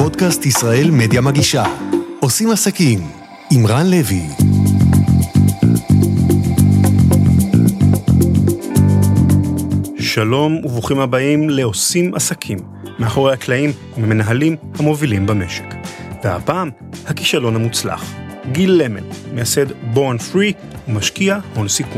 פודקאסט ישראל מדיה מגישה. עושים עסקים עם רן לוי. שלום וברוכים הבאים לעושים עסקים, מאחורי הקלעים ומנהלים המובילים במשק. והפעם, הכישלון המוצלח. גיל למל, מייסד Born Free ומשקיע הון סיכון.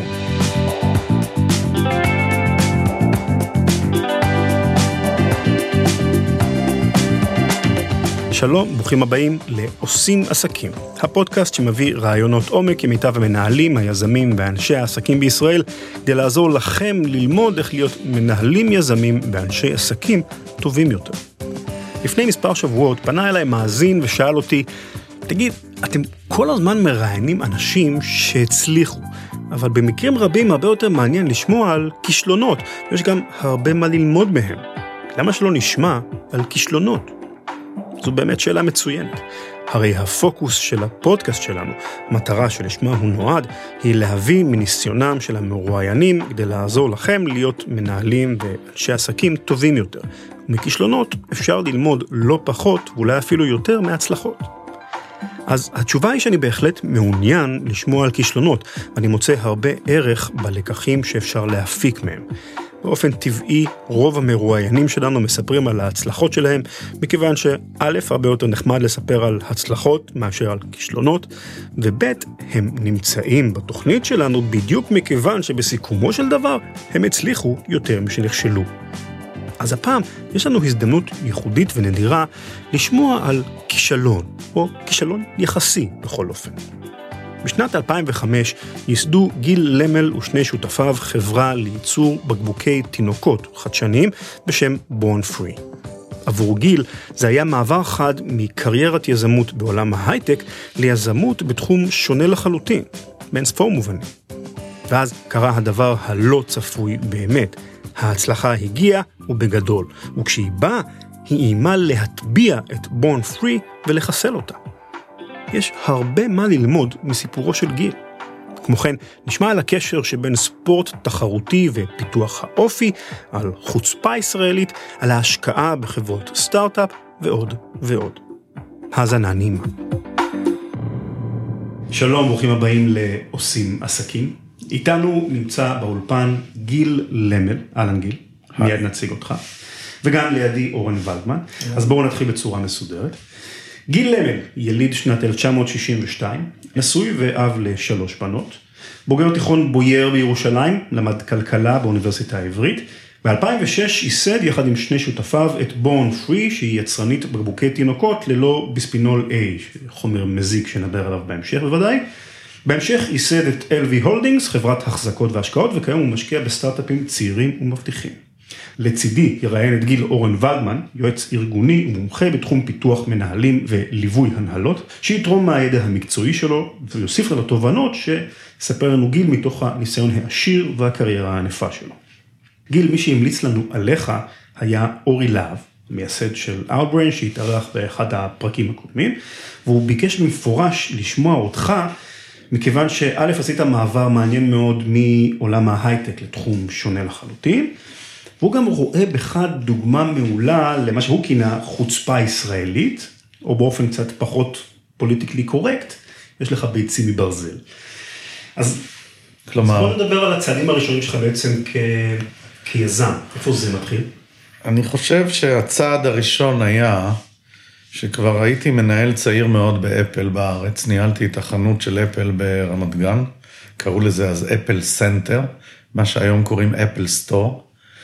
שלום, ברוכים הבאים לעושים עסקים, הפודקאסט שמביא רעיונות עומק עם מיטב המנהלים, היזמים ואנשי העסקים בישראל, כדי לעזור לכם ללמוד איך להיות מנהלים יזמים ואנשי עסקים טובים יותר. לפני מספר שבועות פנה אליי מאזין ושאל אותי, תגיד, אתם כל הזמן מראיינים אנשים שהצליחו, אבל במקרים רבים הרבה יותר מעניין לשמוע על כישלונות, ויש גם הרבה מה ללמוד מהם. למה שלא נשמע על כישלונות? זו באמת שאלה מצוינת. הרי הפוקוס של הפודקאסט שלנו, מטרה שלשמה הוא נועד, היא להביא מניסיונם של המרואיינים כדי לעזור לכם להיות מנהלים ואנשי עסקים טובים יותר. מכישלונות אפשר ללמוד לא פחות ואולי אפילו יותר מהצלחות. אז התשובה היא שאני בהחלט מעוניין לשמוע על כישלונות, ואני מוצא הרבה ערך בלקחים שאפשר להפיק מהם. באופן טבעי, רוב המרואיינים שלנו מספרים על ההצלחות שלהם, מכיוון שא', הרבה יותר נחמד לספר על הצלחות מאשר על כישלונות, וב', הם נמצאים בתוכנית שלנו בדיוק מכיוון שבסיכומו של דבר הם הצליחו יותר משנכשלו. אז הפעם יש לנו הזדמנות ייחודית ונדירה לשמוע על כישלון, או כישלון יחסי בכל אופן. בשנת 2005 ייסדו גיל למל ושני שותפיו חברה לייצור בקבוקי תינוקות חדשניים בשם Born Free. עבור גיל זה היה מעבר חד מקריירת יזמות בעולם ההייטק ליזמות בתחום שונה לחלוטין, בין ספור מובנים. ואז קרה הדבר הלא צפוי באמת. ההצלחה הגיעה ובגדול, וכשהיא באה, היא אימה להטביע את Born Free ולחסל אותה. יש הרבה מה ללמוד מסיפורו של גיל. כמו כן, נשמע על הקשר שבין ספורט תחרותי ופיתוח האופי, על חוצפה ישראלית, על ההשקעה בחברות סטארט-אפ ועוד ועוד. האזנה נעימה. שלום, ברוכים הבאים לעושים עסקים. איתנו נמצא באולפן גיל למל, אהלן גיל, מיד נציג אותך, וגם לידי אורן ולדמן. אז בואו נתחיל בצורה מסודרת. גיל למל, יליד שנת 1962, נשוי ואב לשלוש בנות, בוגר תיכון בוייר בירושלים, למד כלכלה באוניברסיטה העברית, ב-2006 ייסד יחד עם שני שותפיו את Born Free, שהיא יצרנית בקבוקי תינוקות ללא ביספינול A, חומר מזיק שנדבר עליו בהמשך בוודאי. בהמשך ייסד את LV Holdings, חברת החזקות והשקעות, וכיום הוא משקיע בסטארט-אפים צעירים ומבטיחים. לצידי יראיין את גיל אורן ולדמן, יועץ ארגוני ומומחה בתחום פיתוח מנהלים וליווי הנהלות, שיתרום מהידע המקצועי שלו ויוסיף לו תובנות שספר לנו גיל מתוך הניסיון העשיר והקריירה הענפה שלו. גיל, מי שהמליץ לנו עליך היה אורי להב, מייסד של Outbrain, שהתארח באחד הפרקים הקודמים, והוא ביקש במפורש לשמוע אותך, מכיוון שא' עשית מעבר מעניין מאוד מעולם ההייטק לתחום שונה לחלוטין, והוא גם רואה בך דוגמה מעולה למה שהוא כינה חוצפה ישראלית, או באופן קצת פחות פוליטיקלי קורקט, יש לך ביצים מברזל. אז בוא נדבר על הצעדים הראשונים שלך בעצם כיזם, איפה זה מתחיל? אני חושב שהצעד הראשון היה, שכבר הייתי מנהל צעיר מאוד באפל בארץ, ניהלתי את החנות של אפל ברמת גן, קראו לזה אז אפל סנטר, מה שהיום קוראים אפל סטור,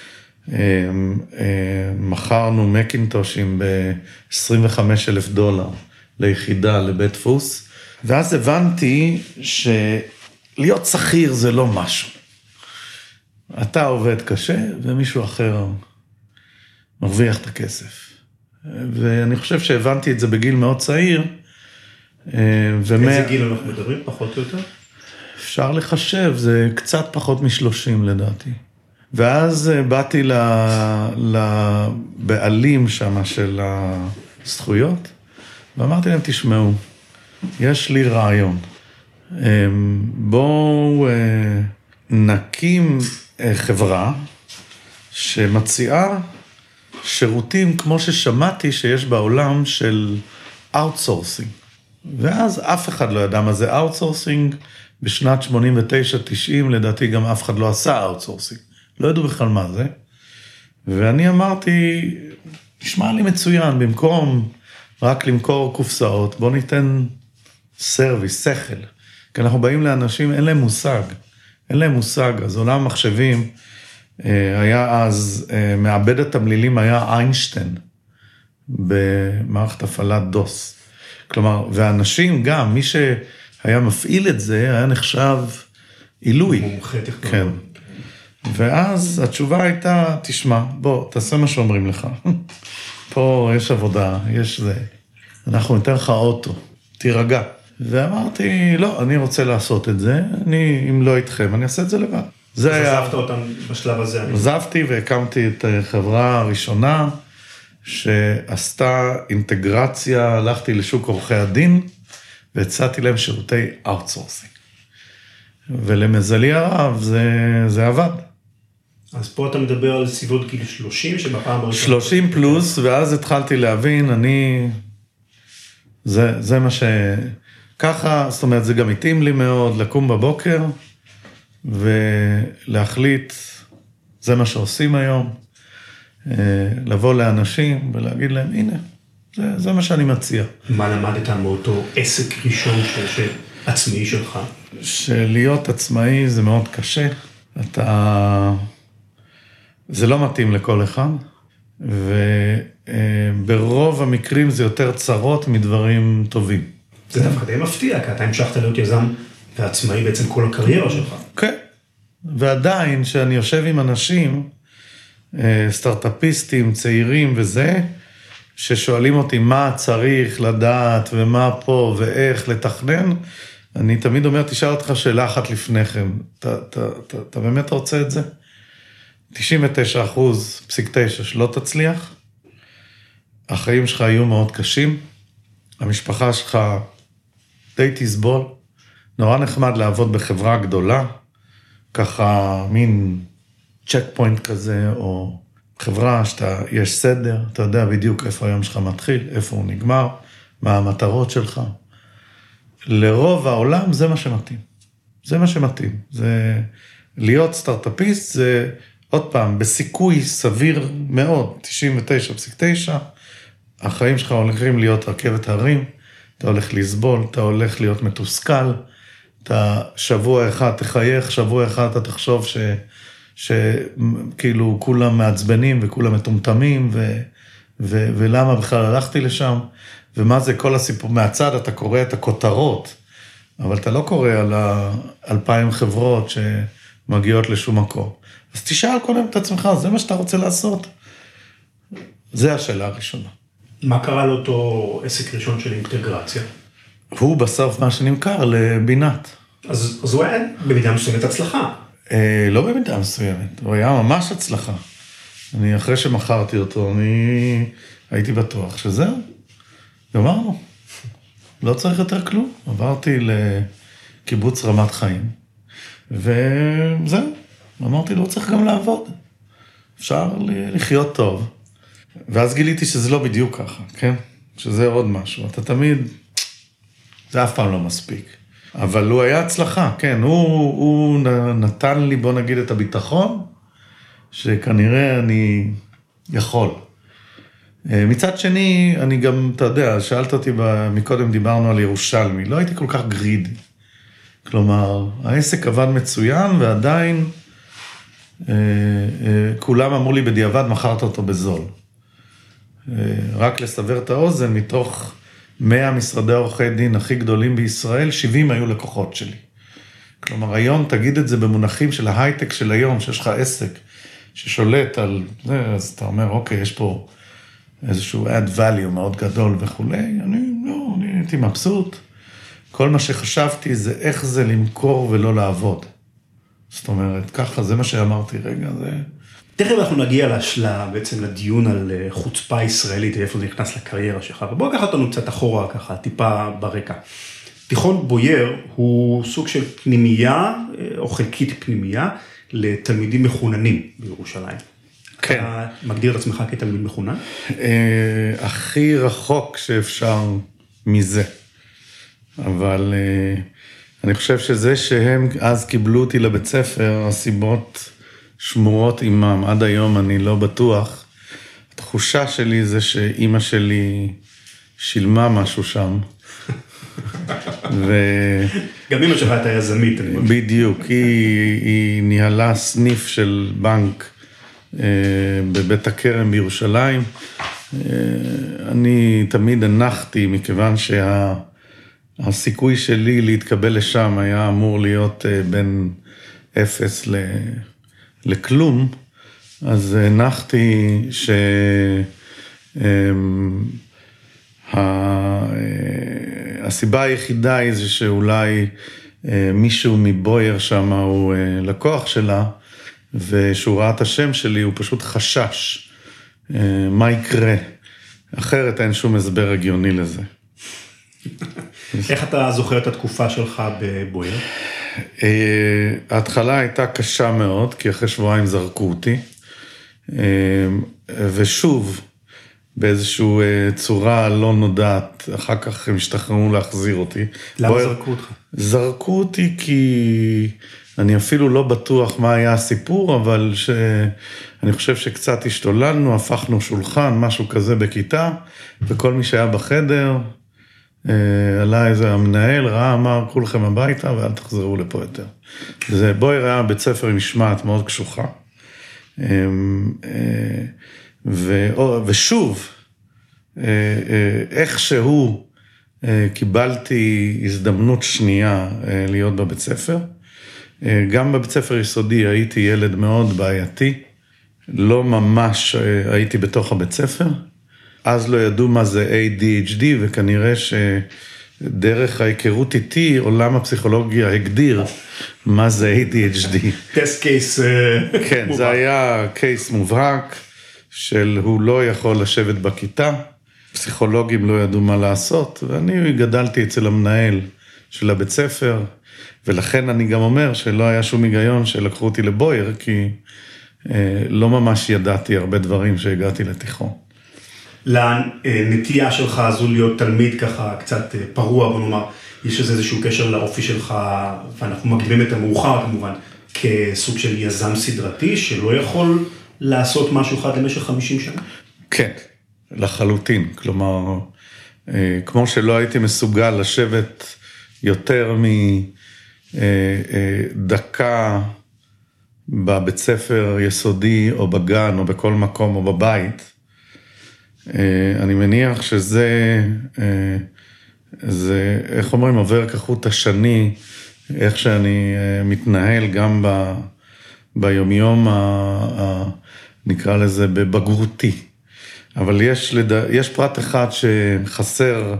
מכרנו מקינטושים $25,000 ליחידה לבית דפוס, ואז הבנתי שלהיות שכיר זה לא משהו. אתה עובד קשה ומישהו אחר מרוויח את הכסף. ואני חושב שהבנתי את זה בגיל מאוד צעיר. איזה גיל אנחנו מדברים, פחות או יותר? אפשר לחשב, זה קצת פחות מ-30 לדעתי. ואז באתי לבעלים שם של הזכויות, ואמרתי להם, תשמעו, יש לי רעיון. בואו נקים חברה שמציעה שירותים כמו ששמעתי שיש בעולם של אאוטסורסינג. ואז אף אחד לא ידע מה זה אאוטסורסינג, בשנת 89-90 לדעתי גם אף אחד לא עשה אאוטסורסינג. לא ידעו בכלל מה זה. ואני אמרתי, נשמע לי מצוין, במקום רק למכור קופסאות, בוא ניתן סרוויס, שכל. כי אנחנו באים לאנשים, אין להם מושג. אז עולם המחשבים היה אז, מעבד התמלילים היה איינשטיין, במערכת הפעלת דוס. כלומר, ואנשים גם, מי שהיה מפעיל את זה, היה נחשב עילוי. מומחה טכנולוגי. כן. ואז התשובה הייתה, תשמע, בוא, תעשה מה שאומרים לך. פה יש עבודה, יש זה. אנחנו ניתן לך אוטו, תירגע. ואמרתי, לא, אני רוצה לעשות את זה, אם לא איתכם, אני אעשה את זה לבד. אז עזבת אותם בשלב הזה. עזבתי והקמתי את החברה הראשונה, שעשתה אינטגרציה, הלכתי לשוק עורכי הדין, והצעתי להם שירותי אאוטסורסינג. ולמזלי הרב, זה עבד. אז פה אתה מדבר על סביבות גיל 30, שבפעם הראשונה... 30 פלוס, ואז התחלתי להבין, זה מה ככה, זאת אומרת, זה גם התאים לי מאוד, לקום בבוקר, ולהחליט, זה מה שעושים היום, לבוא לאנשים ולהגיד להם, הנה, זה מה שאני מציע. מה למדת מאותו עסק ראשון עצמאי שלך? שלהיות עצמאי זה מאוד קשה, זה לא מתאים לכל אחד, וברוב המקרים זה יותר צרות מדברים טובים. זה דווקא די מפתיע, כי אתה המשכת להיות יזם ועצמאי בעצם כל הקריירה שלך. כן, ועדיין שאני יושב עם אנשים, סטארט-אפיסטים, צעירים וזה, ששואלים אותי מה צריך לדעת ומה פה ואיך לתכנן, אני תמיד אומר, תשאל אותך שאלה אחת לפניכם, אתה באמת רוצה את זה? 99.9% שלא תצליח, החיים שלך יהיו מאוד קשים, המשפחה שלך די תסבול, נורא נחמד לעבוד בחברה גדולה, ככה מין צ'ק פוינט כזה, או חברה יש סדר, אתה יודע בדיוק איפה היום שלך מתחיל, איפה הוא נגמר, מה המטרות שלך. לרוב העולם זה מה שמתאים. זה מה שמתאים. זה להיות סטארט-אפיסט, זה עוד פעם, בסיכוי סביר מאוד, 99.9, החיים שלך הולכים להיות רכבת הרים, אתה הולך לסבול, אתה הולך להיות מתוסכל, אתה שבוע אחד תחייך, שבוע אחד אתה תחשוב שכאילו כולם מעצבנים וכולם מטומטמים, ולמה בכלל הלכתי לשם, ומה זה כל הסיפור, מהצד אתה קורא את הכותרות, אבל אתה לא קורא על 2,000 חברות שמגיעות לשום מקום. אז תשאל קודם את עצמך, זה מה שאתה רוצה לעשות? זה השאלה הראשונה. מה קרה לאותו עסק ראשון של אינטגרציה? הוא בסוף מה שנמכר לבינת. אז הוא היה במידה מסוימת הצלחה. לא במידה מסוימת, הוא היה ממש הצלחה. אחרי שמכרתי אותו, אני הייתי בטוח שזהו. גמרנו. לא צריך יותר כלום. עברתי לקיבוץ רמת חיים, וזהו. אמרתי, לא צריך גם לעבוד. אפשר לחיות טוב. ואז גיליתי שזה לא בדיוק ככה, כן? שזה עוד משהו. אתה תמיד, זה אף פעם לא מספיק. אבל הוא היה הצלחה, כן. הוא נתן לי, בוא נגיד, את הביטחון, שכנראה אני יכול. מצד שני, אני גם, אתה יודע, שאלת אותי מקודם, דיברנו על ירושלמי, לא הייתי כל כך גרידי. כלומר, העסק עבד מצוין, ועדיין כולם אמרו לי בדיעבד, מכרת אותו בזול. רק לסבר את האוזן, מתוך 100 משרדי עורכי דין הכי גדולים בישראל, 70 היו לקוחות שלי. כלומר, היום תגיד את זה במונחים של ההייטק של היום, שיש לך עסק ששולט על זה, אז אתה אומר, אוקיי, יש פה איזשהו add value מאוד גדול וכו'. אני הייתי מבסוט. כל מה שחשבתי זה איך זה למכור ולא לעבוד. זאת אומרת, ככה, זה מה שאמרתי, רגע, זה... תכף אנחנו נגיע בעצם לדיון על חוצפה ישראלית, איפה זה נכנס לקריירה שלך, ובואו לקחת אותנו קצת אחורה, ככה, טיפה ברקע. תיכון בוייר הוא סוג של פנימייה, או חלקית פנימייה, לתלמידים מחוננים בירושלים. כן. אתה מגדיר את עצמך כתלמיד מחונן? הכי רחוק שאפשר מזה. אבל אני חושב שזה שהם אז קיבלו אותי לבית ספר, הסיבות שמורות עימם. עד היום אני לא בטוח. התחושה שלי זה שאימא שלי שילמה משהו שם. גם אמא שלך הייתה יזמית. בדיוק, היא ניהלה סניף של בנק בבית הכרם בירושלים. אני תמיד הנחתי, מכיוון שהסיכוי שלי להתקבל לשם היה אמור להיות בין 0 לכלום, אז הנחתי הסיבה היחידה היא זה שאולי מישהו מבויר שם הוא לקוח שלה, ושהוא ראה את השם שלי, הוא פשוט חשש מה יקרה. אחרת אין שום הסבר הגיוני לזה. איך אתה זוכר את התקופה שלך בבויר? ההתחלה הייתה קשה מאוד, כי אחרי שבועיים זרקו אותי. ושוב, באיזושהי צורה לא נודעת, אחר כך הם השתחררו להחזיר אותי. למה זרקו אותך? זרקו אותי כי אני אפילו לא בטוח מה היה הסיפור, אבל אני חושב שקצת השתוללנו, הפכנו שולחן, משהו כזה בכיתה, וכל מי שהיה בחדר, עלה איזה המנהל, ראה, אמר, כולכם הביתה ואל תחזרו לפה יותר. זה בויר היה בית ספר עם משמעת מאוד קשוחה. ושוב, איכשהו קיבלתי הזדמנות שנייה להיות בבית ספר. גם בבית ספר יסודי הייתי ילד מאוד בעייתי, לא ממש הייתי בתוך הבית ספר. אז לא ידעו מה זה ADHD, וכנראה שדרך ההיכרות איתי, עולם הפסיכולוגיה הגדיר מה זה ADHD. טסט קייס מובהק. כן, זה היה קייס מובהק, של הוא לא יכול לשבת בכיתה, פסיכולוגים לא ידעו מה לעשות, ואני גדלתי אצל המנהל של הבית ספר, ולכן אני גם אומר שלא היה שום היגיון שלקחו אותי לבויר, כי לא ממש ידעתי הרבה דברים שהגעתי לתיכון. לנטייה שלך הזו להיות תלמיד ככה קצת פרוע, בוא נאמר, יש איזשהו קשר לאופי שלך, ואנחנו מקדימים את המאוחר כמובן, כסוג של יזם סדרתי, שלא יכול לעשות משהו אחד למשך 50 שנה? כן, לחלוטין. כלומר, כמו שלא הייתי מסוגל לשבת יותר מדקה בבית ספר יסודי, או בגן, או בכל מקום, או בבית, אני מניח שזה, איך אומרים, עובר כחוט השני, איך שאני מתנהל גם ביומיום, נקרא לזה בבגרותי. אבל יש פרט אחד שחסר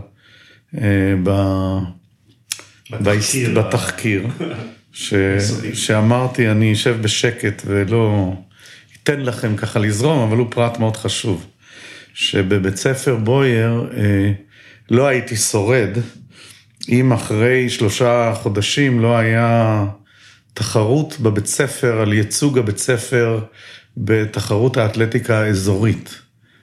בתחקיר, שאמרתי, אני אשב בשקט ולא אתן לכם ככה לזרום, אבל הוא פרט מאוד חשוב. שבבית ספר בויר לא הייתי שורד, אם אחרי 3 חודשים לא היה תחרות בבית ספר, על ייצוג הבית ספר בתחרות האתלטיקה האזורית,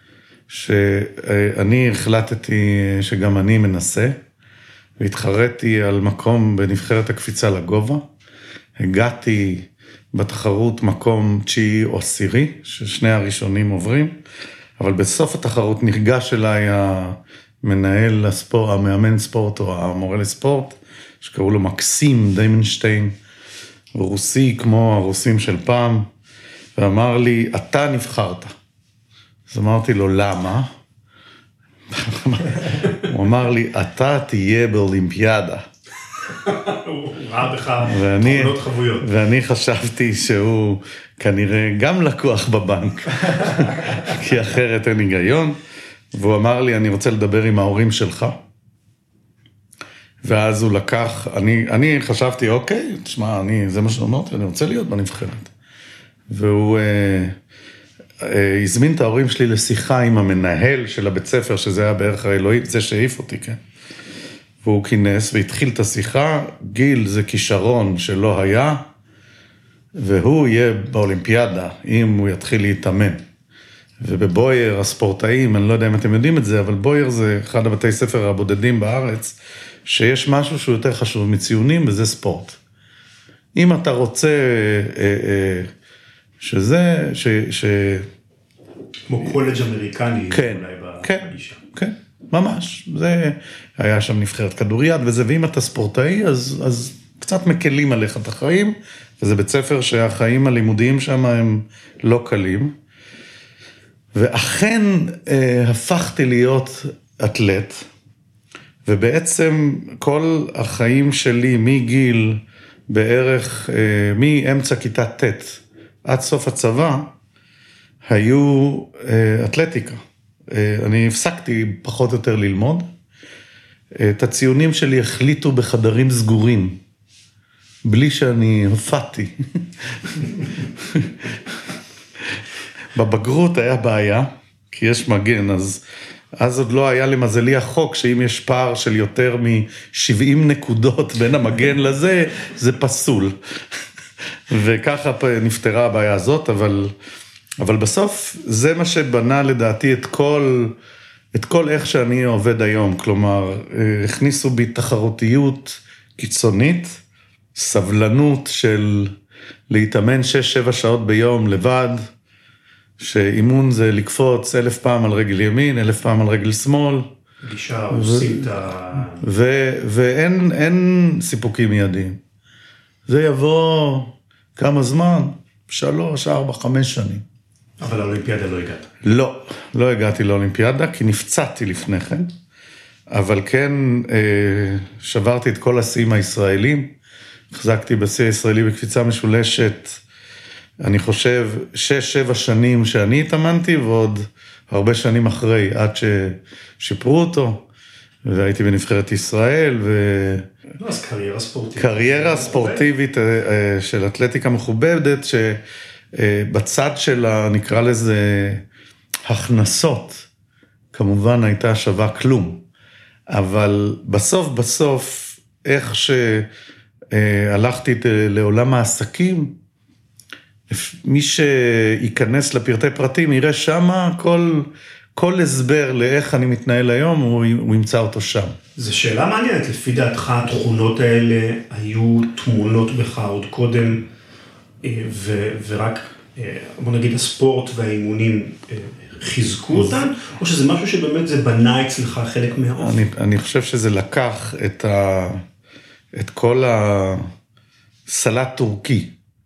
שאני החלטתי שגם אני מנסה, והתחרתי על מקום בנבחרת הקפיצה לגובה, הגעתי בתחרות מקום 9 או 10, ששני הראשונים עוברים, אבל בסוף התחרות נרגש אליי המנהל הספורט, המאמן ספורט או המורה לספורט, שקראו לו מקסים דיימנשטיין, רוסי כמו הרוסים של פעם, ואמר לי, אתה נבחרת. אז אמרתי לו, למה? הוא אמר לי, אתה תהיה באולימפיאדה. הוא ראה בך תמונות חבויות. ואני חשבתי שהוא כנראה גם לקוח בבנק, כי אחרת אין היגיון, והוא אמר לי, אני רוצה לדבר עם ההורים שלך, ואז הוא לקח, אני חשבתי, אוקיי, תשמע, זה מה שאמרתי, אני רוצה להיות בנבחרת. והוא הזמין את ההורים שלי לשיחה עם המנהל של הבית ספר, שזה היה בערך האלוהי, זה שהעיף אותי, כן. והוא כינס והתחיל את השיחה, גיל זה כישרון שלא היה, והוא יהיה באולימפיאדה, אם הוא יתחיל להתאמן. ובבויר הספורטאים, אני לא יודע אם אתם יודעים את זה, אבל בויר זה אחד הבתי ספר הבודדים בארץ, שיש משהו שהוא יותר חשוב מציונים, וזה ספורט. אם אתה רוצה שזה, כמו קולג' אמריקני, כן, כן, כן, ממש. זה היה שם נבחרת כדוריד וזה, ואם אתה ספורטאי, אז קצת מקלים עליך את החיים, וזה בית ספר שהחיים הלימודיים שם הם לא קלים. ואכן הפכתי להיות אתלט, ובעצם כל החיים שלי מגיל בערך, מאמצע כיתה ט' עד סוף הצבא, היו אתלטיקה. אני הפסקתי פחות או יותר ללמוד. את הציונים שלי החליטו בחדרים סגורים, בלי שאני הופעתי. בבגרות היה בעיה, כי יש מגן, אז עוד לא היה למזלי החוק, שאם יש פער של יותר מ-70 נקודות בין המגן לזה, זה פסול. וככה נפתרה הבעיה הזאת, אבל בסוף זה מה שבנה לדעתי את כל איך שאני עובד היום, כלומר, הכניסו בי תחרותיות קיצונית, סבלנות של להתאמן 6-7 שעות ביום לבד, שאימון זה לקפוץ 1000 פעם על רגל ימין, 1000 פעם על רגל שמאל. גישה רוסית. ואין סיפוקים מיידיים. זה יבוא כמה זמן? 3, 4, 5 שנים. אבל לאולימפיאדה לא הגעת. לא הגעתי לאולימפיאדה, כי נפצעתי לפני כן. אבל כן שברתי את כל השיאים הישראלים. החזקתי בשיא הישראלי בקפיצה משולשת, אני חושב 6-7 שנים שאני התאמנתי, ועוד הרבה שנים אחרי, עד ששיפרו אותו, והייתי בנבחרת ישראל, לא, אז קריירה ספורטיבית. קריירה ספורטיבית של אתלטיקה מכובדת, שבצד שלה נקרא לזה הכנסות, כמובן הייתה שווה כלום, אבל בסוף, איך שהלכתי לעולם העסקים, מי שיכנס לפרטי פרטים, יראה שמה כל הסבר לאיך אני מתנהל היום, הוא ימצא אותו שם. זו שאלה מעניינת, לפי דעתך התכונות האלה היו תמונות בך עוד קודם, ורק, בוא נגיד, הספורט והאימונים חיזקו אותם, או שזה משהו שבאמת זה בנה אצלך חלק מהאופן? אני חושב שזה לקח את כל הסלט טורקי,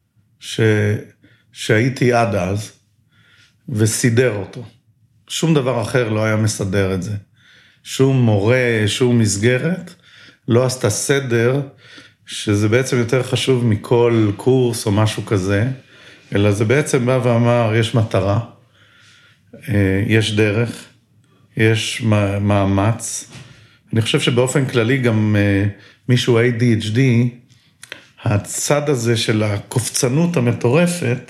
שהייתי עד אז, וסידר אותו. שום דבר אחר לא היה מסדר את זה. שום מורה, שום מסגרת, לא עשתה סדר, שזה בעצם יותר חשוב מכל קורס או משהו כזה, אלא זה בעצם בא ואמר, יש מטרה, יש דרך, יש מאמץ. אני חושב שבאופן כללי גם מישהו ADHD, הצד הזה של הקופצנות המטורפת,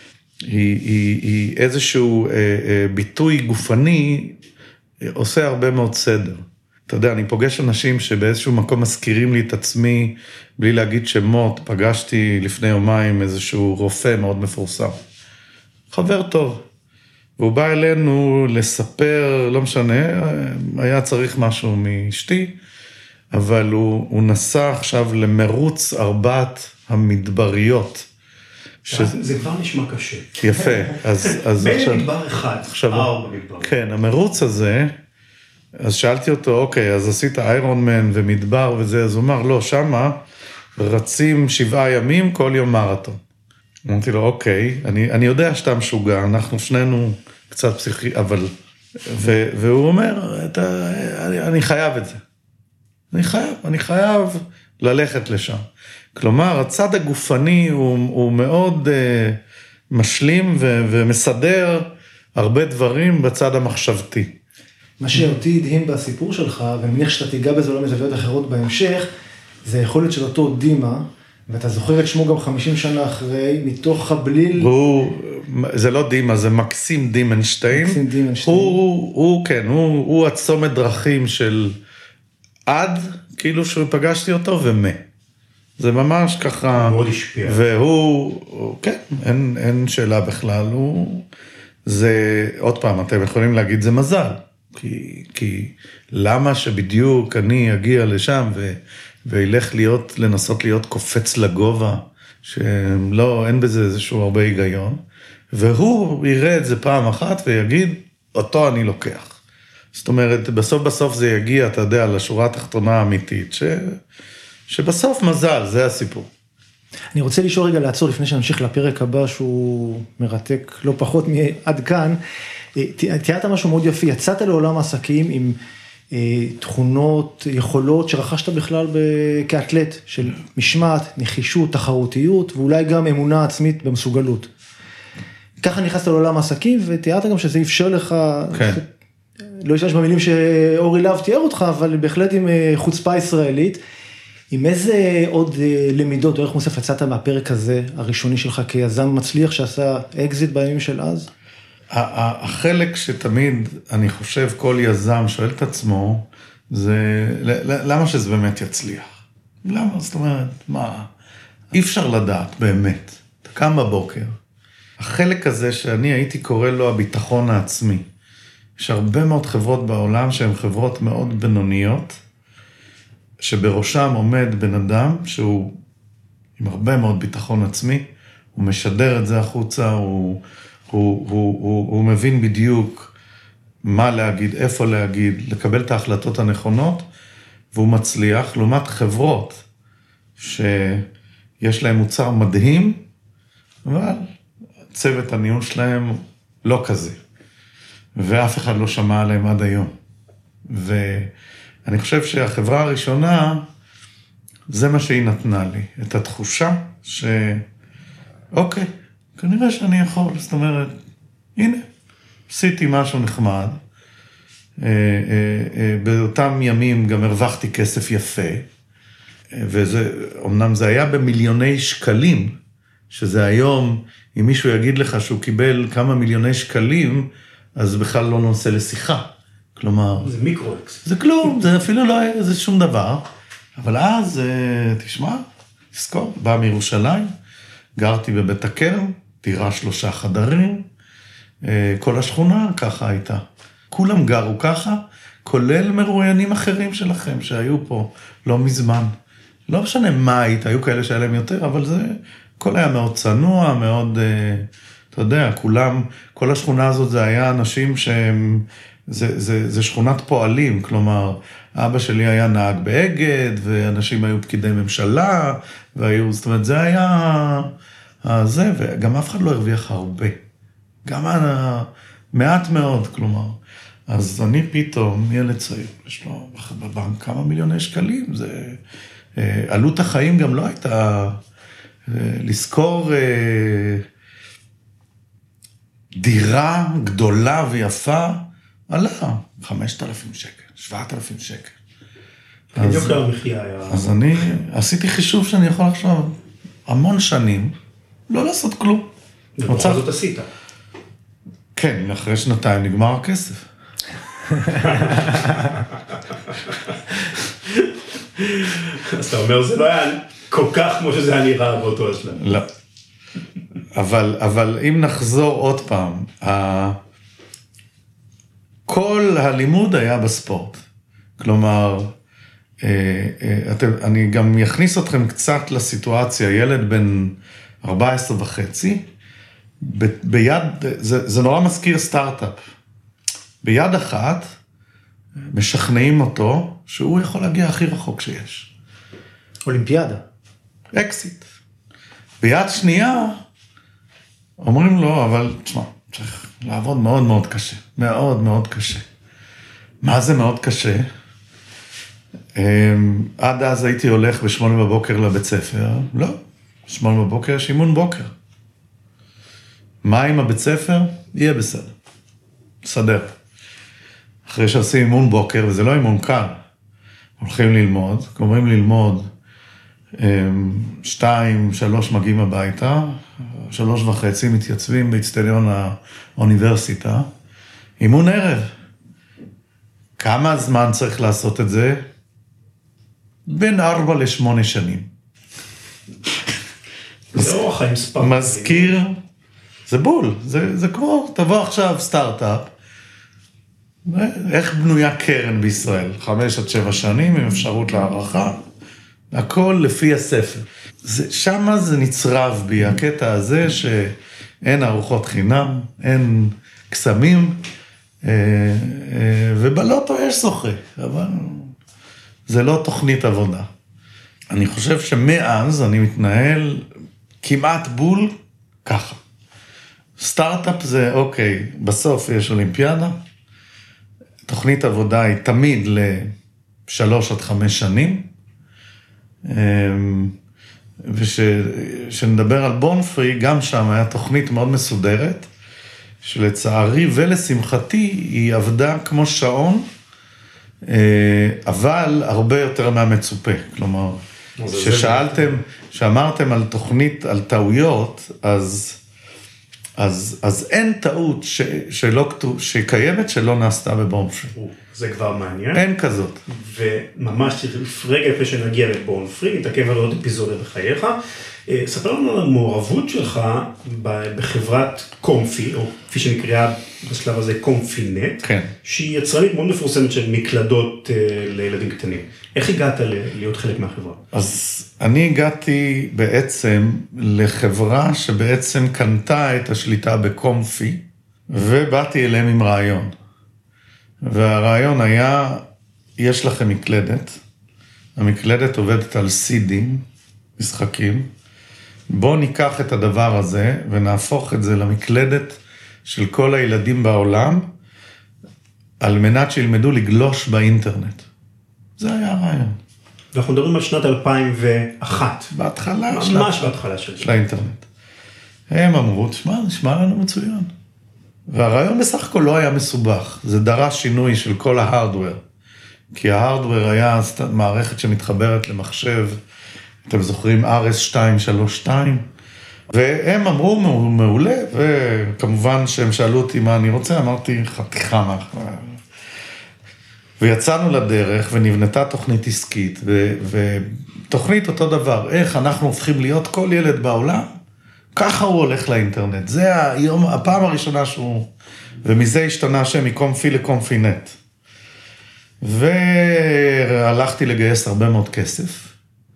היא איזשהו ביטוי גופני, עושה הרבה מאוד סדר. אתה יודע, אני פוגש אנשים שבאיזשהו מקום מזכירים לי את עצמי, בלי להגיד שמות, פגשתי לפני יומיים איזשהו רופא מאוד מפורסם. חבר טוב. והוא בא אלינו לספר, לא משנה, היה צריך משהו מאשתי, אבל הוא נסע עכשיו למרוץ 4 המדבריות. זה כבר נשמע קשה. יפה. אז בין מדבר אחד, 4 מדבריות. כן, המרוץ הזה, אז שאלתי אותו, אוקיי, אז עשית איירון מן ומדבר וזה, אז הוא אמר, לא, שמה רצים 7 ימים, כל יום מרתון. אמרתי לו, אוקיי, אני יודע שאתה משוגע, אנחנו שנינו קצת פסיכי, אבל, והוא אומר, אני חייב את זה. אני חייב ללכת לשם. כלומר, הצד הגופני הוא מאוד משלים ומסדר הרבה דברים בצד המחשבתי. מה שאותי הדהים בסיפור שלך, ואני מניח שאתה תיגע בזה לא מזוויות אחרות בהמשך, זה היכולת של אותו דימה, ואתה זוכר את שמו גם 50 שנה אחרי, מתוך הבליל... זה לא דימה, זה מקסים דימנשטיין. מקסים דימנשטיין. הוא הצומת דרכים של עד, כאילו שפגשתי אותו ומה. זה ממש ככה... מאוד השפיע. והוא, כן, אין שאלה בכלל, זה, עוד פעם, אתם יכולים להגיד זה מזל, כי למה שבדיוק אני אגיע לשם וילך לנסות להיות קופץ לגובה, שלא, אין בזה איזשהו הרבה היגיון, והוא יראה את זה פעם אחת ויגיד, אותו אני לוקח. זאת אומרת, בסוף זה יגיע, אתה יודע, לשורה התחתונה האמיתית, שבסוף מזל, זה הסיפור. אני רוצה לשאול רגע לעצור לפני שנמשיך לפרק הבא שהוא מרתק לא פחות מעד כאן. תיארת משהו מאוד יפי, יצאת לעולם העסקים עם תכונות, יכולות שרכשת בכלל כאתלט של משמעת, נחישות, תחרותיות ואולי גם אמונה עצמית במסוגלות. ככה נכנסת לעולם העסקים ותיארת גם שזה אפשר לך, כן. לא ישתמש במילים שאורי להב תיאר אותך, אבל בהחלט עם חוצפה ישראלית. עם איזה עוד למידות או איך מוסף יצאת מהפרק הזה הראשוני שלך כיזם מצליח שעשה אקזיט בימים של אז? החלק שתמיד אני חושב כל יזם שואל את עצמו, זה למה שזה באמת יצליח? למה? זאת אומרת, מה? אי אפשר לדעת באמת. אתה קם בבוקר. החלק הזה שאני הייתי קורא לו הביטחון העצמי. יש הרבה מאוד חברות בעולם שהן חברות מאוד בינוניות, שבראשם עומד בן אדם שהוא עם הרבה מאוד ביטחון עצמי, הוא משדר את זה החוצה, הוא מבין בדיוק מה להגיד, איפה להגיד, לקבל את ההחלטות הנכונות, והוא מצליח, לעומת חברות שיש להם מוצר מדהים, אבל צוות הניהול שלהם לא כזה, ואף אחד לא שמע עליהם עד היום. אני חושב שהחברה הראשונה, זה מה שהיא נתנה לי, את התחושה אוקיי, כנראה שאני יכול, זאת אומרת, הנה, עשיתי משהו נחמד, באותם ימים גם הרווחתי כסף יפה, אמנם זה היה במיליוני שקלים, שזה היום, אם מישהו יגיד לך שהוא קיבל כמה מיליוני שקלים, אז בכלל לא נושא לשיחה. כלומר, זה מיקרו-אקס. זה כלום, זה אפילו לא היה, זה שום דבר. אבל אז, תשמע, תזכור, בא מירושלים, גרתי בבית הכרם, דירה 3 חדרים, כל השכונה ככה הייתה. כולם גרו ככה, כולל מרואיינים אחרים שלכם שהיו פה לא מזמן. לא משנה מה היית, היו כאלה שהיה להם יותר, אבל זה, כל היה מאוד צנוע, מאוד, אתה יודע, כולם, כל השכונה הזאת זה היה אנשים שהם, זה שכונת פועלים, כלומר, אבא שלי היה נהג באגד, ואנשים היו פקידי ממשלה, והיו, זאת אומרת, זה היה זה, וגם אף אחד לא הרוויח הרבה. גם מעט מאוד, כלומר. אז אני פתאום, ילד צעיר, יש לו בבנק כמה מיליוני שקלים, זה, עלות החיים גם לא הייתה, לזכור דירה גדולה ויפה, עלה 5,000 שקל, 7,000 שקל. אז אני עשיתי חישוב שאני יכול עכשיו המון שנים, לא לעשות כלום. ובכל זאת עשית. כן, אחרי 2 נגמר הכסף. אז אתה אומר, זה לא היה כל כך כמו שזה היה נראה באותו השלב. לא. אבל אם נחזור עוד פעם, כל הלימוד היה בספורט. כלומר, אני גם יכניס אתכם קצת לסיטואציה, ילד בן 14.5, ביד, זה נורא מזכיר סטארט-אפ. ביד אחת, משכנעים אותו, שהוא יכול להגיע הכי רחוק שיש. אולימפיאדה. אקסיט. ביד שנייה, אומרים לו, אבל תשמע, צריך לעבוד מאוד מאוד קשה. מאוד מאוד קשה. מה זה מאוד קשה? עד אז הייתי הולך ב8 בבוקר לבית ספר. לא, 8 בבוקר יש אימון בוקר. מה עם הבית ספר? יהיה בסדר. סדר. אחרי שעושים אימון בוקר, וזה לא אימון קל, הולכים ללמוד, גומרים ללמוד, 2, 3 מגיעים הביתה, 3.5 מתייצבים באצטדיון האוניברסיטה, אימון ערב. כמה זמן צריך לעשות את זה? בין 4 ל8 שנים. זה אורח חיים ספרטי. מזכיר זה בול, זה כמו, תבוא עכשיו סטארט-אפ, איך בנויה קרן בישראל? 5 עד 7 שנים עם אפשרות להערכה, הכל לפי הספר. שמה זה נצרב בי, הקטע הזה שאין ארוחות חינם, אין קסמים, ובלוטו יש זוכה, אבל זה לא תוכנית עבודה. אני חושב שמאז אני מתנהל כמעט בול ככה. סטארט-אפ זה אוקיי, בסוף יש אולימפיאדה, תוכנית עבודה היא תמיד ל3 עד 5 שנים, ושנדבר על בורנפרי, גם שם היה תוכנית מאוד מסודרת, שלצערי ולשמחתי היא עבדה כמו שעון, אבל הרבה יותר מהמצופה. כלומר, שאמרתם על תוכנית, על טעויות, אז אין טעות שקיימת שלא נעשתה בבורנפרי. זה כבר מעניין. אין כזאת. וממש רגע לפני שנגיע לבורנפרי, נתעכב על עוד אפיזודה בחייך. ספר לנו על המעורבות שלך בחברת קומפי, או כפי שנקראה בשלב הזה קומפינט, כן. שהיא יצרנית מאוד מפורסמת של מקלדות לילדים קטנים. איך הגעת להיות חלק מהחברה? אז אני הגעתי בעצם לחברה שבעצם קנתה את השליטה בקומפי, ובאתי אליהם עם רעיון. והרעיון היה, יש לכם מקלדת, המקלדת עובדת על סידים, משחקים, בואו ניקח את הדבר הזה ונהפוך את זה למקלדת של כל הילדים בעולם, על מנת שילמדו לגלוש באינטרנט. זה היה הרעיון. ואנחנו מדברים על שנת 2001. בהתחלה. ממש בהתחלה של האינטרנט. הם אמרו, נשמע לנו מצוין. והרעיון בסך הכל לא היה מסובך. זה דרש שינוי של כל ההארדוור. כי ההארדוור היה מערכת שמתחברת למחשב, אתם זוכרים RS232, והם אמרו מעולה, וכמובן שהם שאלו אותי מה אני רוצה, אמרתי חתיכה. ויצאנו לדרך ונבנתה תוכנית עסקית, ותוכנית אותו דבר, איך אנחנו הופכים להיות כל ילד בעולם, ככה הוא הולך לאינטרנט, זה הפעם הראשונה שהוא, ומזה השתנה השם מקומפי לקומפינט. והלכתי לגייס הרבה מאוד כסף,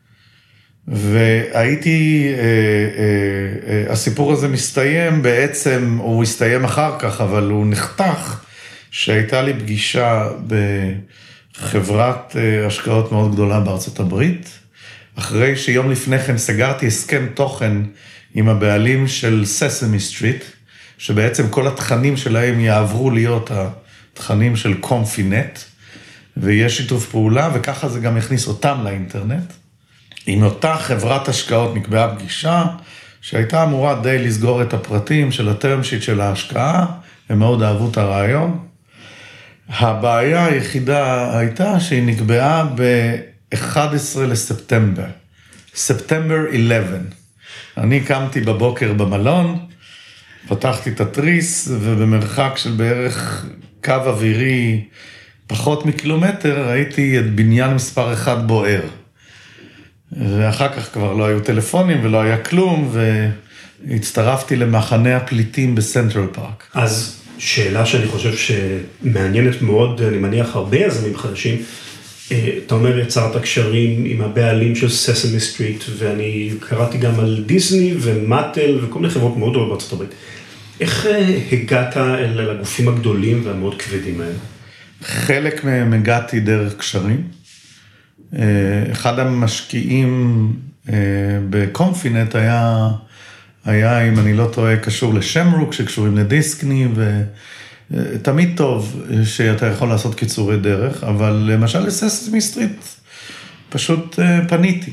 והייתי, הסיפור הזה מסתיים בעצם, הוא הסתיים אחר כך, אבל הוא נחתך, שהייתה לי פגישה בחברת השקעות מאוד גדולה בארצות הברית, אחרי שיום לפני כן סגרתי הסכם תוכן עם הבעלים של ססמי סטריט, שבעצם כל התכנים שלהם יעברו להיות התכנים של קומפינט, ויש שיתוף פעולה, וככה זה גם הכניס אותם לאינטרנט. עם אותה חברת השקעות נקבעה פגישה, שהייתה אמורה די לסגור את הפרטים של הטרם שיט של ההשקעה, הם מאוד אהבו את הרעיון. הבעיה היחידה הייתה שהיא נקבעה ב-11 לספטמבר, ספטמבר 11. אני קמתי בבוקר במלון, פתחתי את התריס, ובמרחק של בערך קו אווירי פחות מקילומטר, ראיתי את בניין מספר 1 בוער. ואחר כך כבר לא היו טלפונים ולא היה כלום, והצטרפתי למחנה הפליטים בסנטרל פארק. אז שאלה שאני חושב שמעניינת מאוד, אני מניח הרבה יזמים חדשים, אתה אומר יצרת קשרים עם הבעלים של ססמי סטריט, ואני קראתי גם על דיסני ומטל וכל מיני חברות מאוד גדולות בארצות הברית. איך הגעת אל הגופים הגדולים והמאוד כבדים האלה? חלק מהם הגעתי דרך קשרים. אחד המשקיעים בקומפינט היה, אם אני לא טועה, קשור לשמרוק, שקשורים לדיסקני, ותמיד טוב שאתה יכול לעשות קיצורי דרך, אבל למשל לססמי סטריט, פשוט פניתי.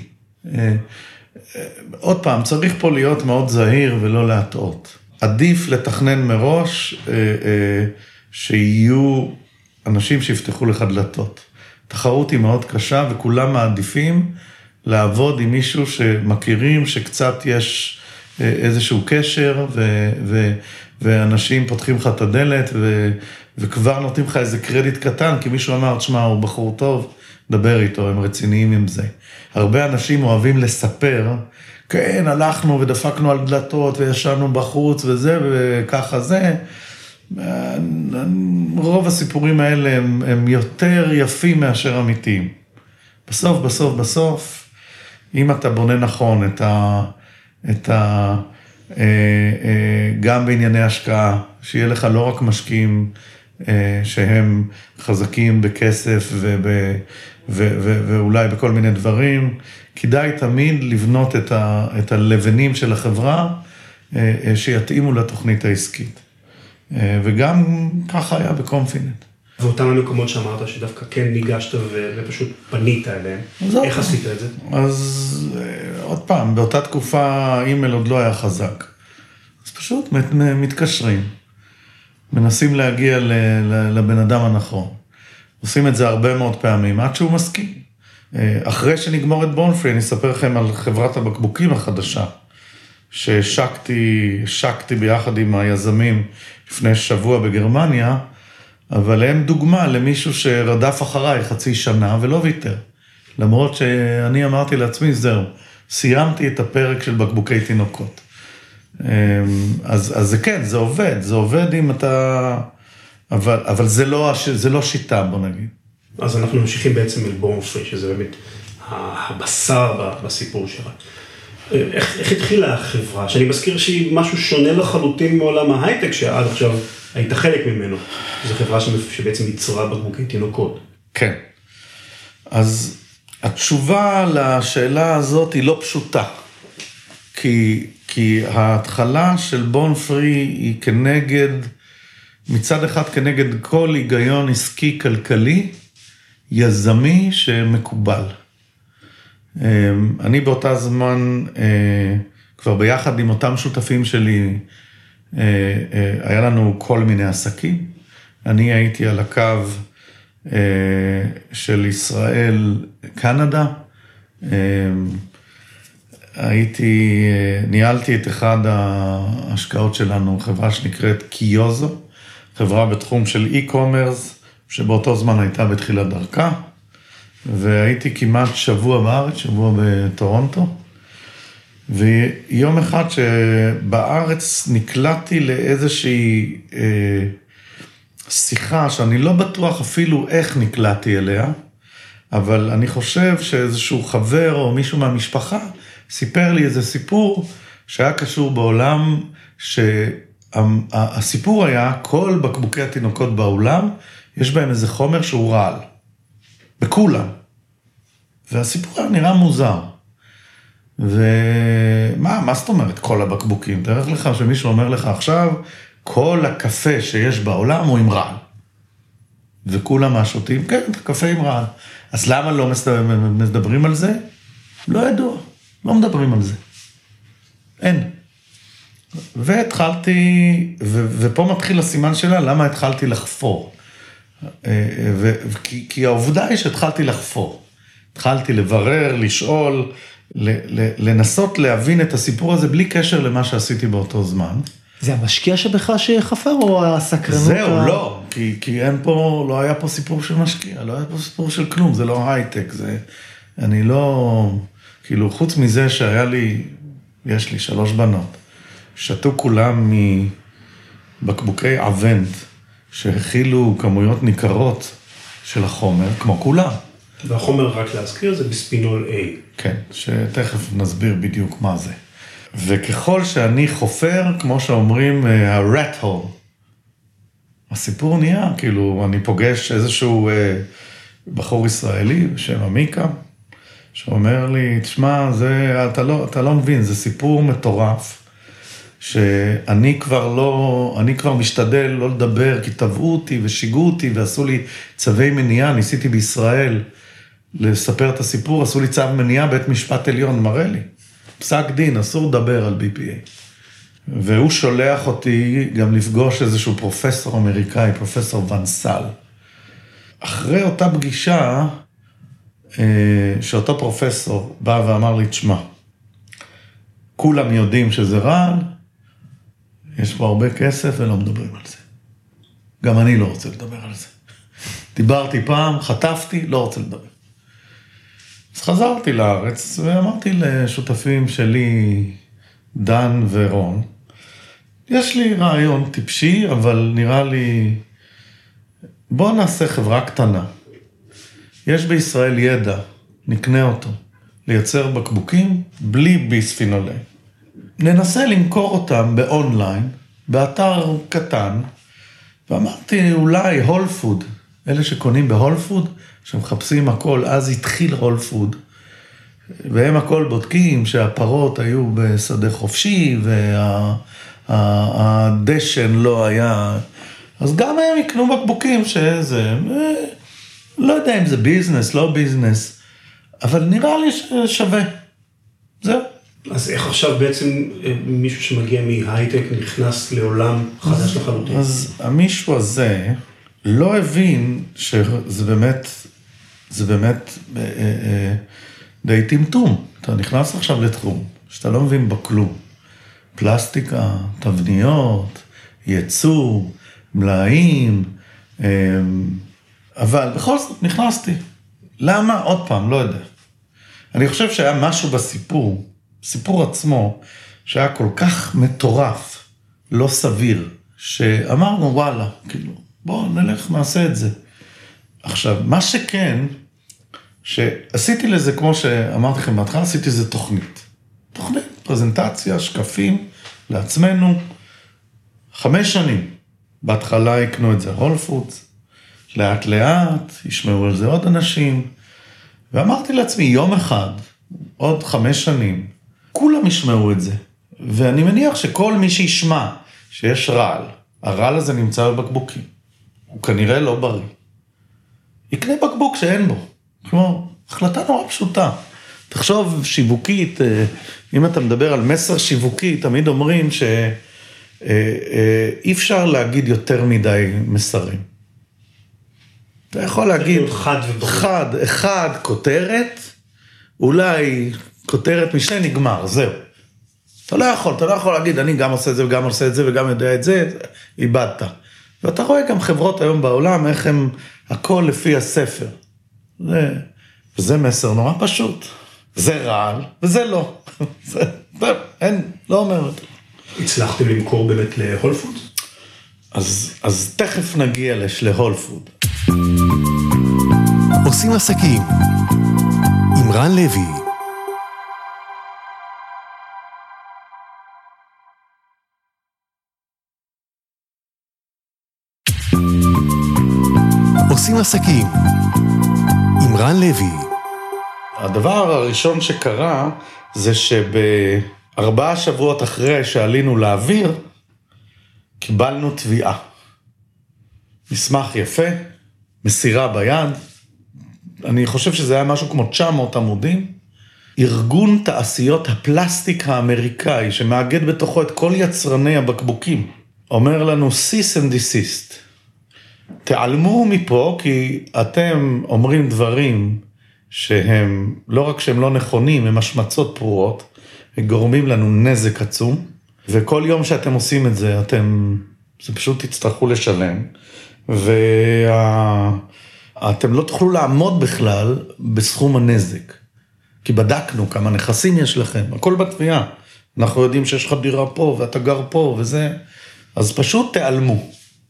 עוד פעם, צריך פה להיות מאוד זהיר ולא להטעות. עדיף לתכנן מראש שיהיו אנשים שיפתחו לך דלתות. תחרות היא מאוד קשה, וכולם מעדיפים לעבוד עם מישהו שמכירים, שקצת יש איזשהו קשר, ואנשים פותחים לך את הדלת, וכבר נותנים לך איזה קרדיט קטן, כי מישהו אמר, תשמע, הוא בחור טוב, דבר איתו, הם רציניים עם זה. הרבה אנשים אוהבים לספר, כן, הלכנו ודפקנו על דלתות וישנו בחוץ וזה, וככה זה. רוב הסיפורים האלה הם יותר יפים מאשר אמיתיים. בסוף, אם אתה בונה נכון גם בענייני השקעה, שיהיה לך לא רק משקיעים שהם חזקים בכסף ואולי בכל מיני דברים, כדאי תמיד לבנות את הלבנים של החברה שיתאימו לתוכנית העסקית. וגם ככה היה בקונפיננט. ואותם המקומות שאמרת שדווקא כן ניגשת ופשוט פנית אליהם, איך עשית את זה? אז עוד פעם, באותה תקופה אימייל עוד לא היה חזק. אז פשוט מתקשרים, מנסים להגיע לבן אדם הנכון. עושים את זה הרבה מאוד פעמים, עד שהוא מסכים. אחרי שנגמור את בורנפרי, אני אספר לכם על חברת הבקבוקים החדשה, שהשקתי ביחד עם היזמים לפני שבוע בגרמניה, אבל הם דוגמה למישהו שרדף אחריי חצי שנה ולא ויתר. למרות שאני אמרתי לעצמי, זהו, סיימתי את הפרק של בקבוקי תינוקות. אז זה כן, זה עובד אם אתה... אבל זה לא שיטה, בוא נגיד. אז אנחנו ממשיכים בעצם אל בורנפרי, שזה באמת הבשר בסיפור שלה. איך התחילה החברה? שאני מזכיר שהיא משהו שונה לחלוטין מעולם ההייטק, שעד עכשיו היית חלק ממנו. זו חברה שבעצם יצרה בקבוקי תינוקות. כן. אז התשובה לשאלה הזאת היא לא פשוטה. כי ההתחלה של בורנפרי היא מצד אחד כנגד כל היגיון עסקי כלכלי, יזמי שמקובל. אני באותה זמן, כבר ביחד עם אותם שותפים שלי, היה לנו כל מיני עסקים. אני הייתי על הקו של ישראל, קנדה. ניהלתי את אחד ההשקעות שלנו, חברה שנקראת קיוזו, חברה בתחום של e-commerce, שבאותו זמן הייתה בתחילת דרכה, והייתי כמעט שבוע בארץ, שבוע בטורונטו, ויום אחד שבארץ נקלעתי לאיזושהי שיחה, שאני לא בטוח אפילו איך נקלעתי אליה, אבל אני חושב שאיזשהו חבר או מישהו מהמשפחה סיפר לי איזה סיפור שהיה קשור בעולם, שהסיפור היה כל בקבוקי התינוקות בעולם, יש בהם איזה חומר שהוא רעל, בכולם. והסיפור היה נראה מוזר. מה זאת אומרת כל הבקבוקים? תארך לך שמישהו אומר לך עכשיו, כל הקפה שיש בעולם הוא עם רעל. וכולם מהשותים, כן, הקפה עם רעל. אז למה לא מדברים על זה? לא ידוע, לא מדברים על זה. אין. והתחלתי, ופה מתחיל הסימן שלה, למה התחלתי לחפור. כי העובדה היא שהתחלתי לחפור. התחלתי לברר, לשאול, לנסות להבין את הסיפור הזה בלי קשר למה שעשיתי באותו זמן. זה המשקיע שבך שחפר או הסקרנות? זהו, לא, כי אין פה, לא היה פה סיפור של משקיע, לא היה פה סיפור של כלום, זה לא הייטק, אני לא, כאילו חוץ מזה שהיה לי, יש לי 3 בנות, שתו כולם מבקבוקי אבנט, שהכילו כמויות ניכרות של החומר, כמו כולם. והחומר, רק להזכיר, זה בספינול A. כן, שתכף נסביר בדיוק מה זה. וככל שאני חופר, כמו שאומרים, ה-rat hole, הסיפור נהיה, כאילו, אני פוגש איזשהו בחור ישראלי בשם עמיקה, שאומר לי, תשמע, אתה לא מבין, זה סיפור מטורף, שאני כבר משתדל לא לדבר, כי טבעו אותי ושיגעו אותי, ועשו לי צווי מניעה, ניסיתי בישראל לספר את הסיפור, עשו לי צו מניעה, בית משפט עליון מראה לי. פסק דין, אסור לדבר על BPA. והוא שולח אותי גם לפגוש איזשהו פרופסור אמריקאי, פרופסור ונסל. אחרי אותה פגישה, שאותו פרופסור בא ואמר לי, תשמע, כולם יודעים שזה רעל, יש פה הרבה כסף ולא מדברים על זה. גם אני לא רוצה לדבר על זה. דיברתי פעם, חטפתי, לא רוצה לדבר. אז חזרתי לארץ ואמרתי לשותפים שלי, דן ורון, יש לי רעיון טיפשי, אבל נראה לי, בוא נעשה חברה קטנה. יש בישראל ידע, נקנה אותו, לייצר בקבוקים בלי ביספינול A. ננסה למכור אותם באונליין, באתר קטן, ואמרתי אולי הול פוד, אלה שקונים בהול פוד, שמחפשים הכל, אז התחיל הול פוד, והם הכל בודקים שהפרות היו בשדה חופשי, והדשן לא היה, אז גם הם יקנו בקבוקים שזה, לא יודע אם זה ביזנס, לא ביזנס, אבל נראה לי שווה, זהו. אז איך עכשיו בעצם מישהו שמגיע מהייטק נכנס לעולם חדש לחלוטין? אז המישהו הזה לא הבין שזה באמת די טמטום. אתה נכנס עכשיו לתחום שאתה לא מבין בכלום. פלסטיקה, תבניות, ייצוא, מלאים, אבל בכל זאת נכנסתי. למה? עוד פעם, לא יודע. אני חושב שהיה משהו סיפור עצמו, שהיה כל כך מטורף, לא סביר, שאמרנו וואלה, כאילו, בואו נלך נעשה את זה. עכשיו, מה שכן, שעשיתי לזה, כמו שאמרתי לכם בהתחלה, עשיתי לזה תוכנית, פרזנטציה, שקפים, לעצמנו, 5 שנים. בהתחלה יקנו את זה הול פודס, לאט לאט, ישמעו על זה עוד אנשים, ואמרתי לעצמי, יום אחד, עוד 5 שנים, כולם ישמעו את זה, ואני מניח שכל מי שישמע שיש רעל, הרעל הזה נמצא בבקבוקים, הוא כנראה לא בריא. יקנה בקבוק שאין בו, כמו החלטה נורא פשוטה. תחשוב שיווקית, אם אתה מדבר על מסר שיווקי, תמיד אומרים שאי אפשר להגיד יותר מדי מסרים. אתה יכול להגיד אחד כותרת, אולי כותרת משנה נגמר, זהו. אתה לא יכול להגיד, אני גם עושה את זה וגם עושה את זה וגם יודע את זה, איבדת. ואתה רואה גם חברות היום בעולם, איך הם, הכל לפי הספר. וזה מסר נורא פשוט. זה רעל, וזה לא. לא אומר את זה. הצלחתם למכור באמת להול פוד? אז תכף נגיע להול פוד. עושים עסקים עם רן לוי. עושים עסקים עם רן לוי. הדבר הראשון שקרה זה שב4 שבועות אחרי שעלינו לאוויר, קיבלנו תביעה. מסמך יפה, מסירה ביד, אני חושב שזה היה משהו כמו 900 עמודים, ארגון תעשיות הפלסטיק האמריקאי, שמאגד בתוכו את כל יצרני הבקבוקים, אומר לנו cease and desist. תעלמו מפה, כי אתם אומרים דברים שהם, לא רק שהם לא נכונים, הם השמצות פרועות, הם גורמים לנו נזק עצום, וכל יום שאתם עושים את זה, זה פשוט תצטרכו לשלם, ואתם לא תוכלו לעמוד בכלל בסכום הנזק, כי בדקנו כמה נכסים יש לכם, הכל בתביעה, אנחנו יודעים שיש לך דירה פה, ואתה גר פה, וזה, אז פשוט תעלמו.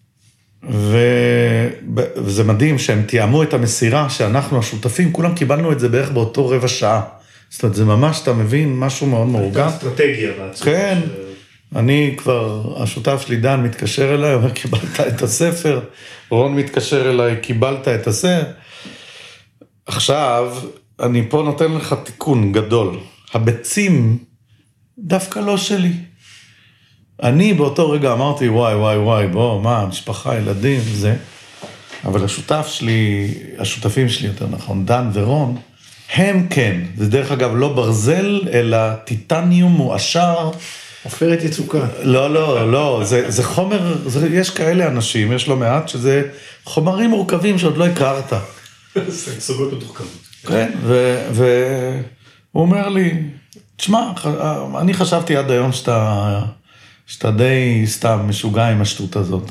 וזה מדהים שהם תיאמו את המסירה שאנחנו השותפים, כולם קיבלנו את זה בערך באותו רבע שעה. זאת אומרת, זה ממש, אתה מבין, משהו מאוד מאורגן. אסטרטגיה בעצם. כן, אני כבר, השותף שלי דן מתקשר אליי, אומר, קיבלת את הספר, רון מתקשר אליי, קיבלת את הספר. עכשיו, אני פה נותן לך תיקון גדול. הביצים דווקא לא שלי. אני באותו רגע אמרתי, וואי, בוא, מה, משפחה, ילדים, זה. אבל השותפים שלי יותר נכון, דן ורון, הם כן. זה דרך אגב לא ברזל, אלא טיטניום מואשר. עופרת יצוקה. לא, זה חומר, יש כאלה אנשים, יש לא מעט, שזה חומרים מורכבים שעוד לא הכרת. זה סוגות מתוחכמות. כן, והוא אומר לי, תשמע, אני חשבתי עד היום שאתה די סתם משוגע עם השטות הזאת.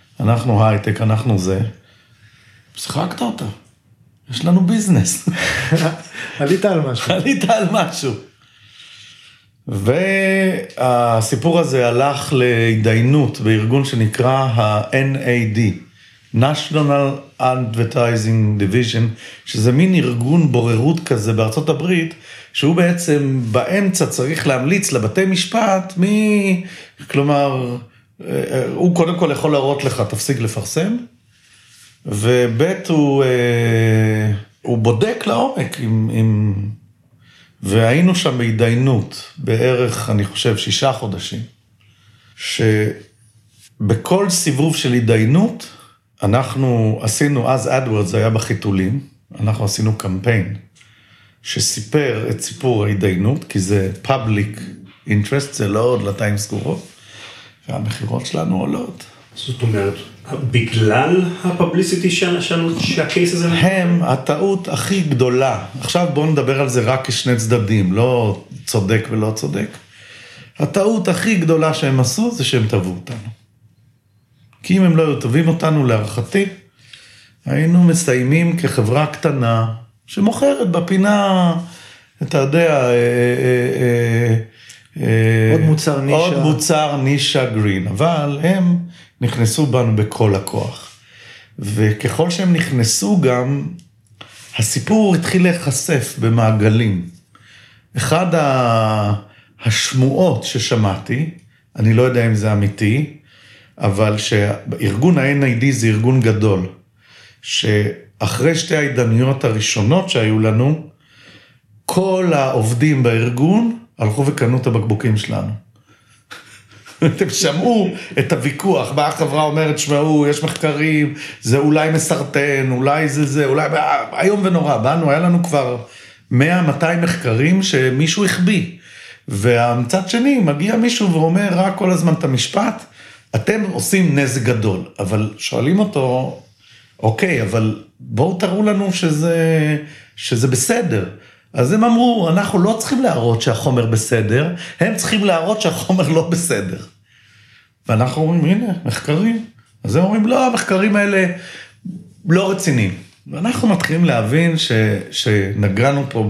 אנחנו הייטק, אנחנו זה. שחקת אותה. יש לנו ביזנס. עלית על משהו. עלית על משהו. והסיפור הזה הלך להתדיינות בארגון שנקרא ה-NAD, National Advertising Division, שזה מין ארגון בוררות כזה בארצות הברית, שהוא בעצם באמצע צריך להמליץ לבתי משפט, כלומר, הוא קודם כל יכול להראות לך, תפסיק לפרסם, ובית הוא בודק לעומק והיינו שם בהתדיינות בערך, אני חושב, 6 חודשים, שבכל סיבוב של התדיינות, אנחנו עשינו, אז AdWords זה היה בחיתולים, אנחנו עשינו קמפיין, שסיפר את סיפור ההתדיינות, כי זה public interest, זה לא עוד לתיים סגורות, והמחירות שלנו עולות. זאת אומרת, בגלל הפבליסיטי שהקייס הזה... הם הטעות הכי גדולה. עכשיו בואו נדבר על זה רק כשני צדדים, לא צודק ולא צודק. הטעות הכי גדולה שהם עשו זה שהם תבעו אותנו. כי אם הם לא היו תובעים אותנו להערכתי, היינו מסיימים כחברה קטנה שמוכרת בפינה, אתה יודע, עוד מוצר נישה גרין, אבל הם נכנסו בנו בכל הכוח. וככל שהם נכנסו גם, הסיפור התחיל להיחשף במעגלים. אחד השמועות ששמעתי, אני לא יודע אם זה אמיתי, אבל שארגון ה-NAD זה ארגון גדול, שאחרי 2 ההתדיינויות הראשונות שהיו לנו, כל העובדים בארגון הלכו וקנו את הבקבוקים שלנו. אתם שמעו את הוויכוח, באה החברה אומרת, שמעו, יש מחקרים, זה אולי מסרטן, אולי זה, אולי, היום ונורא, באנו, היה לנו כבר 100-200 מחקרים שמישהו החביא, והמצד שני מגיע מישהו ואומר רק כל הזמן את המשפט, אתם עושים נזק גדול, אבל שואלים אותו, אוקיי, אבל בואו תראו לנו שזה בסדר. אז הם אמרו, אנחנו לא צריכים להראות שהחומר בסדר, הם צריכים להראות שהחומר לא בסדר. ואנחנו אומרים, הנה, מחקרים. אז הם אומרים, לא, המחקרים האלה לא רציניים. ואנחנו מתחילים להבין שנגענו פה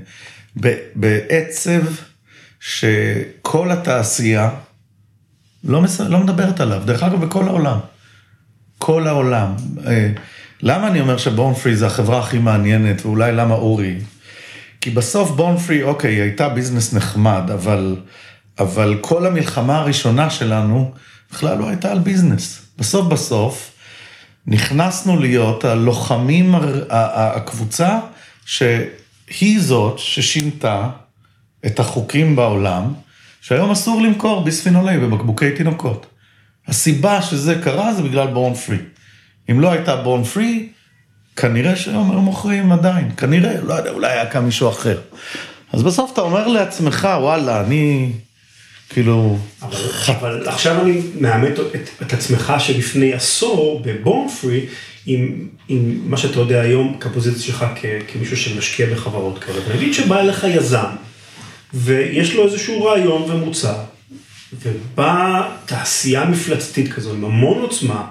בעצב שכל התעשייה לא מדברת עליו. דרך אגב, בכל העולם. כל העולם. למה אני אומר שבורן פרי זה החברה הכי מעניינת, ואולי למה אורי? כי בסוף בורן פרי, אוקיי, הייתה ביזנס נחמד, אבל כל המלחמה הראשונה שלנו, בכלל לא הייתה על ביזנס. בסוף, נכנסנו להיות הלוחמים, הקבוצה, שהיא זאת ששינתה את החוקים בעולם, שהיום אסור למכור ביספינול A בבקבוקי תינוקות. הסיבה שזה קרה זה בגלל בורן פרי. אם לא הייתה בורן פרי, כנראה שהיום הם מוכרים עדיין, כנראה, לא יודע, אולי היה כאן מישהו אחר. אז בסוף אתה אומר לעצמך, וואלה, אני כאילו... אבל עכשיו אני מאמת את עצמך שלפני עשור בבורן פרי, עם מה שאתה יודע היום, כפוזיציה שלך כמישהו שמשקיע בחברות כאלה. נגיד שבא אליך יזם, ויש לו איזשהו רעיון ומוצר, ובא תעשייה מפלצתית כזו, עם המון עוצמה,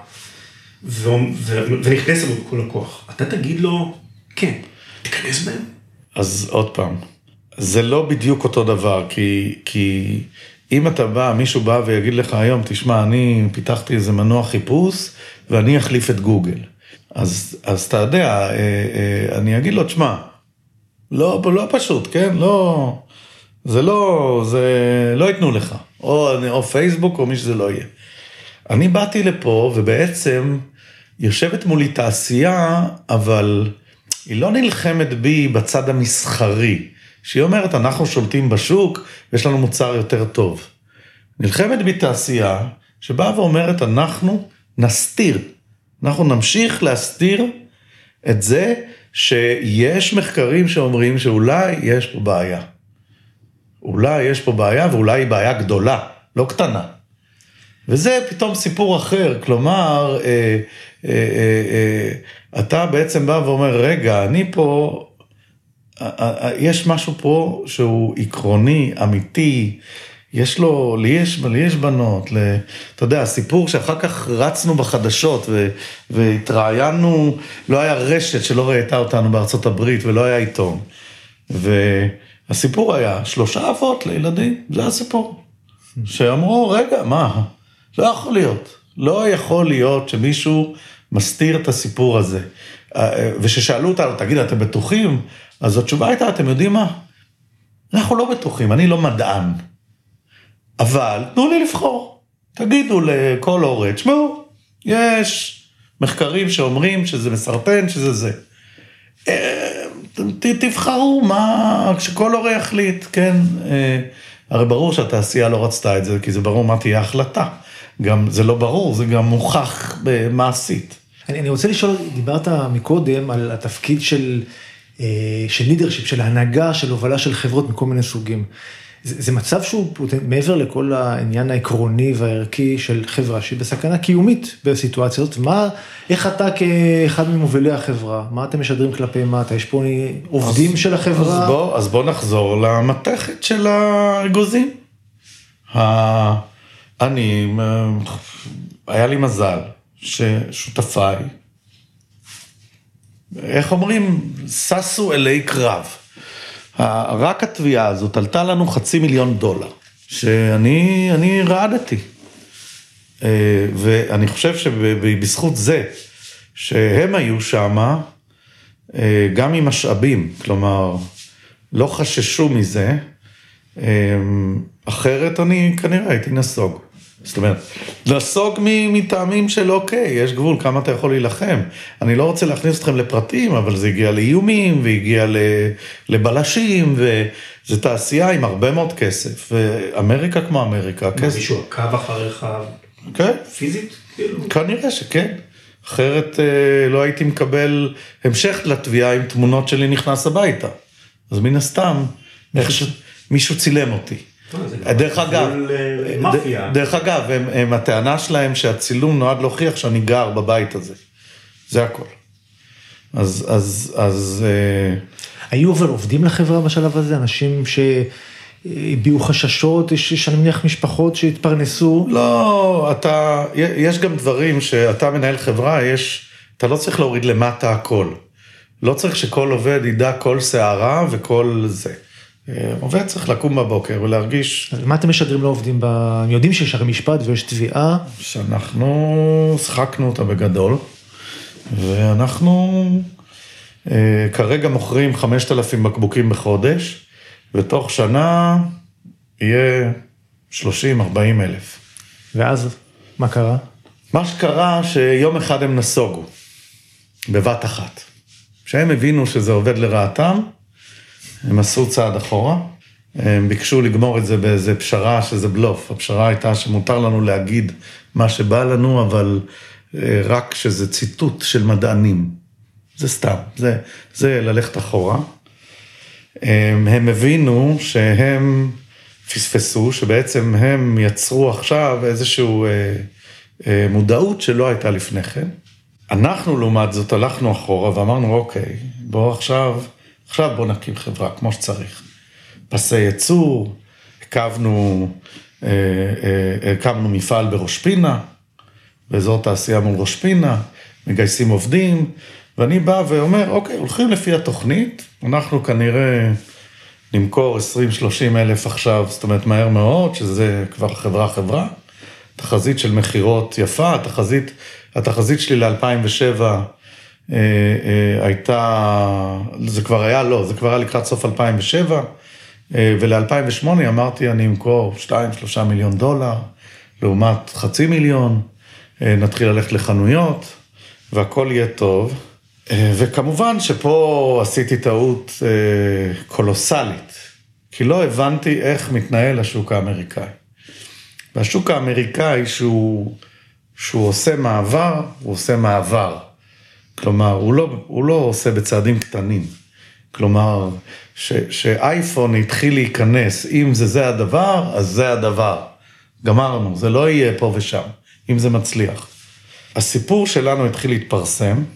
ונכנס בו בכל הכוח. אתה תגיד לו, כן, תיכנס בהם. אז עוד פעם, זה לא בדיוק אותו דבר, כי אם אתה בא, מישהו בא ויגיד לך היום, תשמע, אני פיתחתי איזה מנוע חיפוש, ואני אחליף את גוגל. אז אתה יודע, אני אגיד לו, תשמע, לא פשוט, כן? זה לא ייתנו לך. או פייסבוק, או מי שזה לא יהיה. אני באתי לפה, ובעצם יושבת מולי תעשייה, אבל היא לא נלחמת בי בצד המסחרי, שהיא אומרת, אנחנו שולטים בשוק, ויש לנו מוצר יותר טוב. נלחמת בי תעשייה, שבאה ואומרת, אנחנו נסתיר, אנחנו נמשיך להסתיר את זה, שיש מחקרים שאומרים שאולי יש פה בעיה. אולי יש פה בעיה, ואולי היא בעיה גדולה, לא קטנה. וזה פתאום סיפור אחר, כלומר, אתה בעצם בא ואומר, רגע, אני פה, יש משהו פה שהוא עקרוני, אמיתי, לי יש בנות, אתה יודע, הסיפור שאחר כך רצנו בחדשות והתראיינו, לא היה רשת שלא ראיתה אותנו בארצות הברית ולא היה עיתון. והסיפור היה 3 אבות לילדים, זה הסיפור. שאמרו, רגע, מה? לא יכול להיות שמישהו מסתיר את הסיפור הזה. וששאלו אותנו, תגיד, אתם בטוחים? אז התשובה הייתה, אתם יודעים מה? אנחנו לא בטוחים, אני לא מדען. אבל תנו לי לבחור. תגידו לכל הורה, תשמעו, יש מחקרים שאומרים שזה מסרטן, שזה זה. תבחרו מה, כשכל הורה יחליט, כן? הרי ברור שהתעשייה לא רצתה את זה, כי זה ברור מה תהיה ההחלטה. גם זה לא ברור, זה גם מוכח במעשית. אני רוצה לשאול, דיברת מקודם על התפקיד של לידרשיפ, של ההנהגה, של הובלה של חברות מכל מיני סוגים. זה מצב שהוא מעבר לכל העניין העקרוני והערכי של חברה, שהיא בסכנה קיומית בסיטואציה הזאת. איך אתה כאחד ממובילי החברה, מה אתם משדרים כלפי מטה? יש פה עובדים של החברה? אז בוא נחזור למתכת של האגוזים. היה לי מזל ששותפיי, איך אומרים, ססו אלי קרב. רק התביעה הזאת עלתה לנו $500,000, שאני רעדתי. ואני חושב שבזכות זה, שהם היו שם, גם עם משאבים, כלומר, לא חששו מזה, אחרת אני כנראה הייתי נסוג. זאת אומרת, נסוג מטעמים של אוקיי, יש גבול, כמה אתה יכול להילחם. אני לא רוצה להכניס אתכם לפרטים, אבל זה הגיע לאיומים, והגיע לבלשים, וזה תעשייה עם הרבה מאוד כסף. ואמריקה כמו אמריקה, כסף. מישהו עקב אחריך פיזית? כנראה שכן. אחרת לא הייתי מקבל המשך לתביעה עם תמונות שלי נכנס הביתה. אז מן הסתם, מישהו צילם אותי. דרך אגב, הטענה שלהם שהצילום נועד להוכיח שאני גר בבית הזה. זה הכל. אז היו אבל עובדים לחברה בשלב הזה? אנשים שהביעו חששות, שאני מניח משפחות שהתפרנסו? לא, יש גם דברים שאתה מנהל חברה, אתה לא צריך להוריד למטה הכל. לא צריך שכל עובד ידע כל שערה וכל זה. עובד צריך לקום בבוקר ולהרגיש... מה אתם משדרים לעובדים? הם יודעים שיש הרי משפט ויש תביעה? שאנחנו שחקנו אותה בגדול, ואנחנו כרגע מוכרים 5,000 בקבוקים בחודש, ותוך שנה יהיה 30-40 אלף. ואז מה קרה? מה שקרה שיום אחד הם נסוגו, בבת אחת. כשהם הבינו שזה עובד לרעתם, הם עשו צעד אחורה, הם ביקשו לגמור את זה באיזה פשרה שזה בלוף. הפשרה הייתה שמותר לנו להגיד מה שבא לנו, אבל רק שזה ציטוט של מדענים. זה סתם, זה ללכת אחורה. הם הבינו שהם פספסו, שבעצם הם יצרו עכשיו איזשהו מודעות שלא הייתה לפני כן. אנחנו לעומת זאת הלכנו אחורה ואמרנו, אוקיי, בוא עכשיו בוא נקים חברה כמו שצריך. פסי ייצור, הקמנו מפעל בראש פינה, באזור תעשייה מול ראש פינה, מגייסים עובדים, ואני בא ואומר, אוקיי, הולכים לפי התוכנית, אנחנו כנראה נמכור 20-30 אלף עכשיו, זאת אומרת מהר מאוד, שזה כבר חברה, תחזית של מחירות יפה, התחזית שלי ל-2007, זה כבר היה לקראת סוף 2007, ול-2008 אמרתי, אני אמכור $2-3 מיליון, לעומת $500,000, נתחיל ללכת לחנויות, והכל יהיה טוב, וכמובן שפה עשיתי טעות קולוסלית, כי לא הבנתי איך מתנהל השוק האמריקאי. והשוק האמריקאי שהוא עושה מעבר, הוא עושה מעבר. כלומר, הוא לא עושה בצעדים קטנים. כלומר, שאייפון התחיל להיכנס, אם זה הדבר, אז זה הדבר. גמרנו, זה לא יהיה פה ושם, אם זה מצליח. הסיפור שלנו התחיל להתפרסם,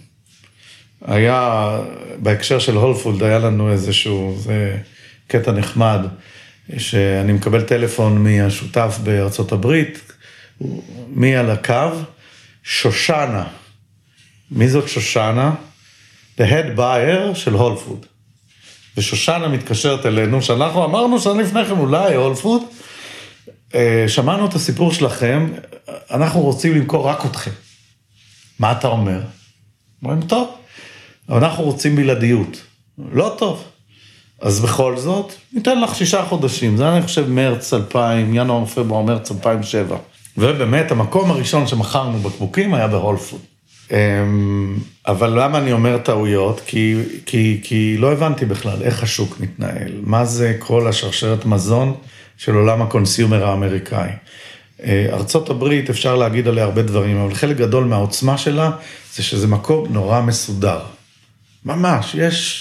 היה, בהקשר של הולפולד, היה לנו איזשהו, זה קטע נחמד, שאני מקבל טלפון מהשותף בארצות הברית, מי על הקו? שושנה. מי זאת שושנה? The head buyer של הול פוד. ושושנה מתקשרת אלינו, שאנחנו אמרנו שאני לפני כן אולי הול פוד, שמענו את הסיפור שלכם, אנחנו רוצים למכור רק אתכם. מה אתה אומר? אומרים, טוב, אבל אנחנו רוצים בלעדיות. לא טוב. אז בכל זאת, ניתן לך 6 חודשים. זה אני חושב מרץ 2000, ינואר, פברואר, מרץ 2007. ובאמת, המקום הראשון שמכרנו בקבוקים היה בהול פוד. אבל למה אני אומר טעויות? כי לא הבנתי בכלל איך השוק מתנהל. מה זה כל השרשרת מזון של עולם הקונסיומר האמריקאי. ארצות הברית אפשר להגיד עליה הרבה דברים, אבל חלק גדול מהעוצמה שלה זה שזה מקום נורא מסודר. ממש,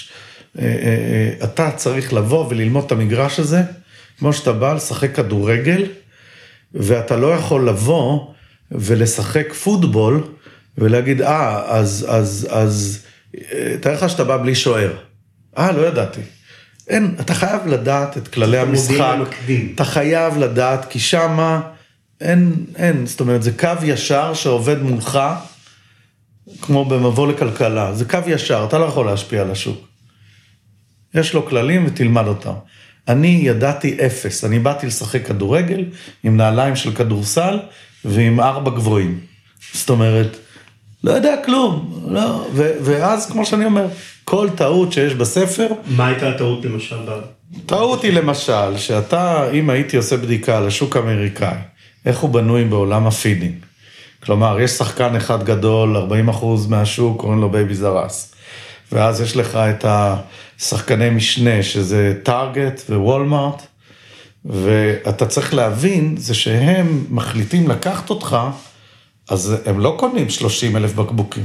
אתה צריך לבוא וללמוד את המגרש הזה, כמו שאתה בא לשחק כדורגל, ואתה לא יכול לבוא ולשחק פוטבול, ולהגיד, אז תאר לך שאתה בא בלי שוער. לא ידעתי. אין, אתה חייב לדעת את כללי המשחק, אתה חייב לדעת, כי שמה אין, זאת אומרת, זה קו ישר שעובד מולך, כמו במבוא לכלכלה, זה קו ישר, אתה לא יכול להשפיע על השוק. יש לו כללים ותלמד אותם. אני ידעתי 0, אני באתי לשחק כדורגל, עם נעליים של כדורסל, ועם 4 גבוהים. זאת אומרת, לא יודע כלום, לא, ואז כמו שאני אומר, כל טעות שיש בספר... מה הייתה הטעות למשל? טעות היא למשל, שאתה, אם הייתי עושה בדיקה על השוק האמריקאי, איך הוא בנוי בעולם הפידינג. כלומר, יש שחקן אחד גדול, 40% מהשוק, קוראים לו בייבי זרס. ואז יש לך את השחקני משנה, שזה טארגט ווולמארט, ואתה צריך להבין, זה שהם מחליטים לקחת אותך, אז הם לא קונים 30,000 בקבוקים.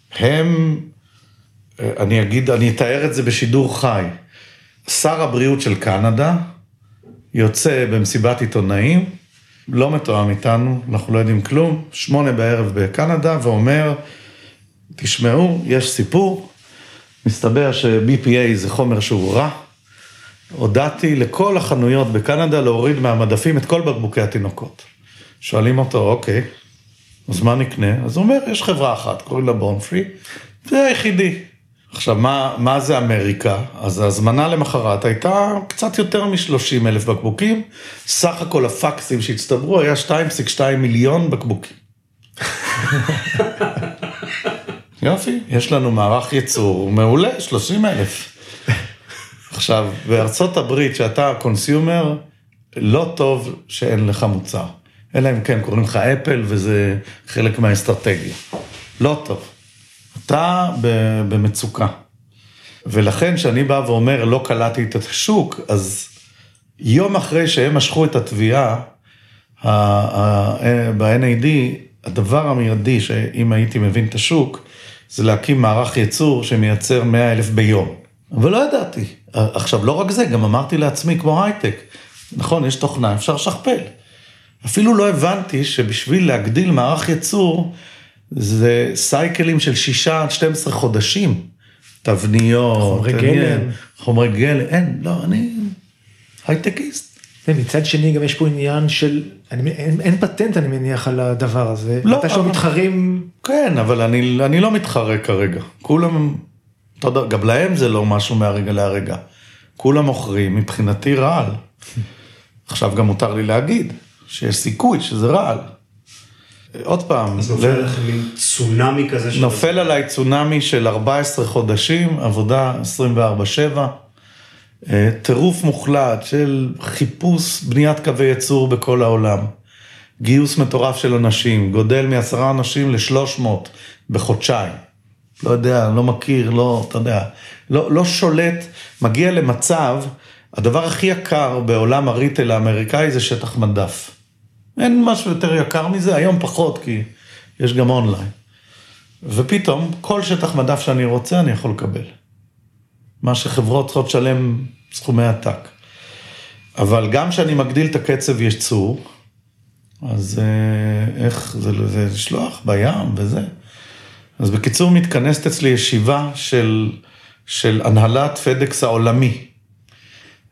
אני אתאר את זה בשידור חי. שר הבריאות של קנדה יוצא במסיבת עיתונאים, לא מתואם איתנו, אנחנו לא יודעים כלום, 8 בערב בקנדה, ואומר, תשמעו, יש סיפור, מסתבר ש-BPA זה חומר שהוא רע, הודעתי לכל החנויות בקנדה להוריד מהמדפים את כל בקבוקי התינוקות. שואלים אותו, אוקיי, אז מה נקנה? אז הוא אומר, יש חברה אחת, קוראים לה בונפרי, זה היחידי. עכשיו, מה זה אמריקה? אז ההזמנה למחרת הייתה קצת יותר מ-30,000 בקבוקים, סך הכל הפקסים שהצטברו היה 2.2 מיליון בקבוקים. יופי, יש לנו מערך ייצור מעולה, 30,000. עכשיו, בארצות הברית, שאתה קונסיומר, לא טוב שאין לך מוצר. אלא אם כן, קוראים לך אפל, וזה חלק מהאסטרטגיה. לא טוב. אתה במצוקה. ולכן, שאני בא ואומר, לא קלטתי את השוק, אז יום אחרי שהם משכו את התביעה, ב-NAD, הדבר המיידי, שאם הייתי מבין את השוק, זה להקים מערך ייצור שמייצר 100,000 ביום. אבל לא ידעתי. עכשיו, לא רק זה, גם אמרתי לעצמי כמו הייטק. נכון, יש תוכנה, אפשר לשכפל. אפילו לא הבנתי שבשביל להגדיל מערך ייצור, זה סייקלים של 6-12 חודשים. תבניות, חומרי גלם, אין, לא, אני הייטקיסט. מצד שני, גם יש פה עניין של, אין פטנט, אני מניח, על הדבר הזה. לא, אתה שם מתחרים... כן, אבל אני לא מתחרה כרגע. כולם, אתה יודע, גם להם זה לא משהו מהרגע להרגע. כולם מוכרים, מבחינתי רעל. עכשיו גם מותר לי להגיד, שיש סיכוי שזה רעל. עוד פעם. אז נופל עליך מין צונמי כזה. נופל עליי צונמי של 14 חודשים, עבודה 24/7, טירוף מוחלט של חיפוש בניית קווי ייצור בכל העולם, גיוס מטורף של אנשים, גודל מ10 אנשים ל300 בחודשיים. לא יודע, לא מכיר, לא, אתה יודע, לא שולט, מגיע למצב, הדבר הכי יקר בעולם הריטל האמריקאי זה שטח מדף. אין משהו יותר יקר מזה, היום פחות, כי יש גם אונליין. ופתאום, כל שטח מדף שאני רוצה, אני יכול לקבל. מה שחברות צריכות שלם סכומי עתק. אבל גם שאני מגדיל את הקצב ייצור, אז איך זה לשלוח בים וזה. אז בקיצור מתכנסת אצלי ישיבה של הנהלת פדקס העולמי.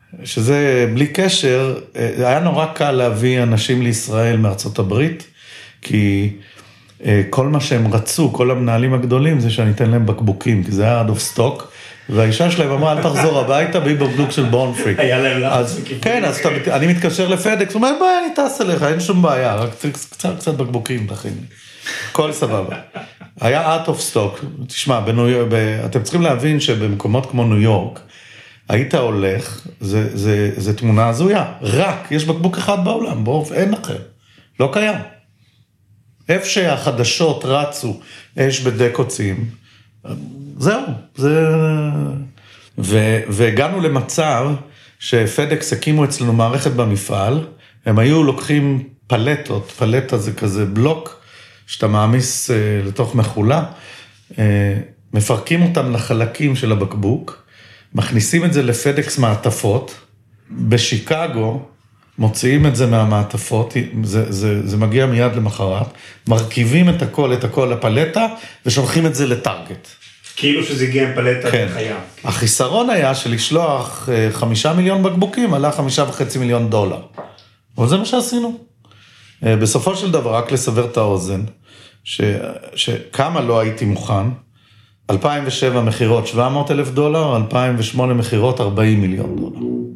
שזה בלי קשר, היה נורא קל להביא אנשים לישראל מארצות הברית, כי כל מה שהם רצו, כל המנהלים הגדולים, זה שאני אתן להם בקבוקים, כי זה היה out of stock, והאישה שלהם אמרה, אל תחזור הביתה, בי בקבוק של בורן פרי. היה להם לחץ. כן, אז אני מתקשר לפדקס, הוא אומר, ביי, אני טס אליך, אין שום בעיה, רק קצת בקבוקים, תכין. כל סבבה. היה out of stock, תשמע, אתם צריכים להבין שבמקומות כמו ניו יורק, היית הולך, זה תמונה הזויה, רק, יש בקבוק אחד בעולם, אין אחר, לא קיים. איפה שהחדשות רצו, אש בדקוצים, זהו, והגענו למצב שפדקס הקימו אצלנו מערכת במפעל, הם היו לוקחים פלטות, פלטה זה כזה בלוק, שאתה מעמיס לתוך מחולה, מפרקים אותם לחלקים של הבקבוק, מכניסים את זה לפדקס מעטפות, בשיקגו, מוציאים את זה מהמעטפות, זה מגיע מיד למחרת, מרכיבים את הכל לפלטה, ושולחים את זה לטארגט. כאילו שזה הגיע עם פלטה חיה. החיסרון היה שלשלוח 5 מיליון בקבוקים, עלה $5.5 מיליון. אבל זה מה שעשינו. בסופו של דבר, רק לסבר את האוזן, שכמה לא הייתי מוכן, 2007 מחירות $700,000, 2008 מחירות $40 מיליון.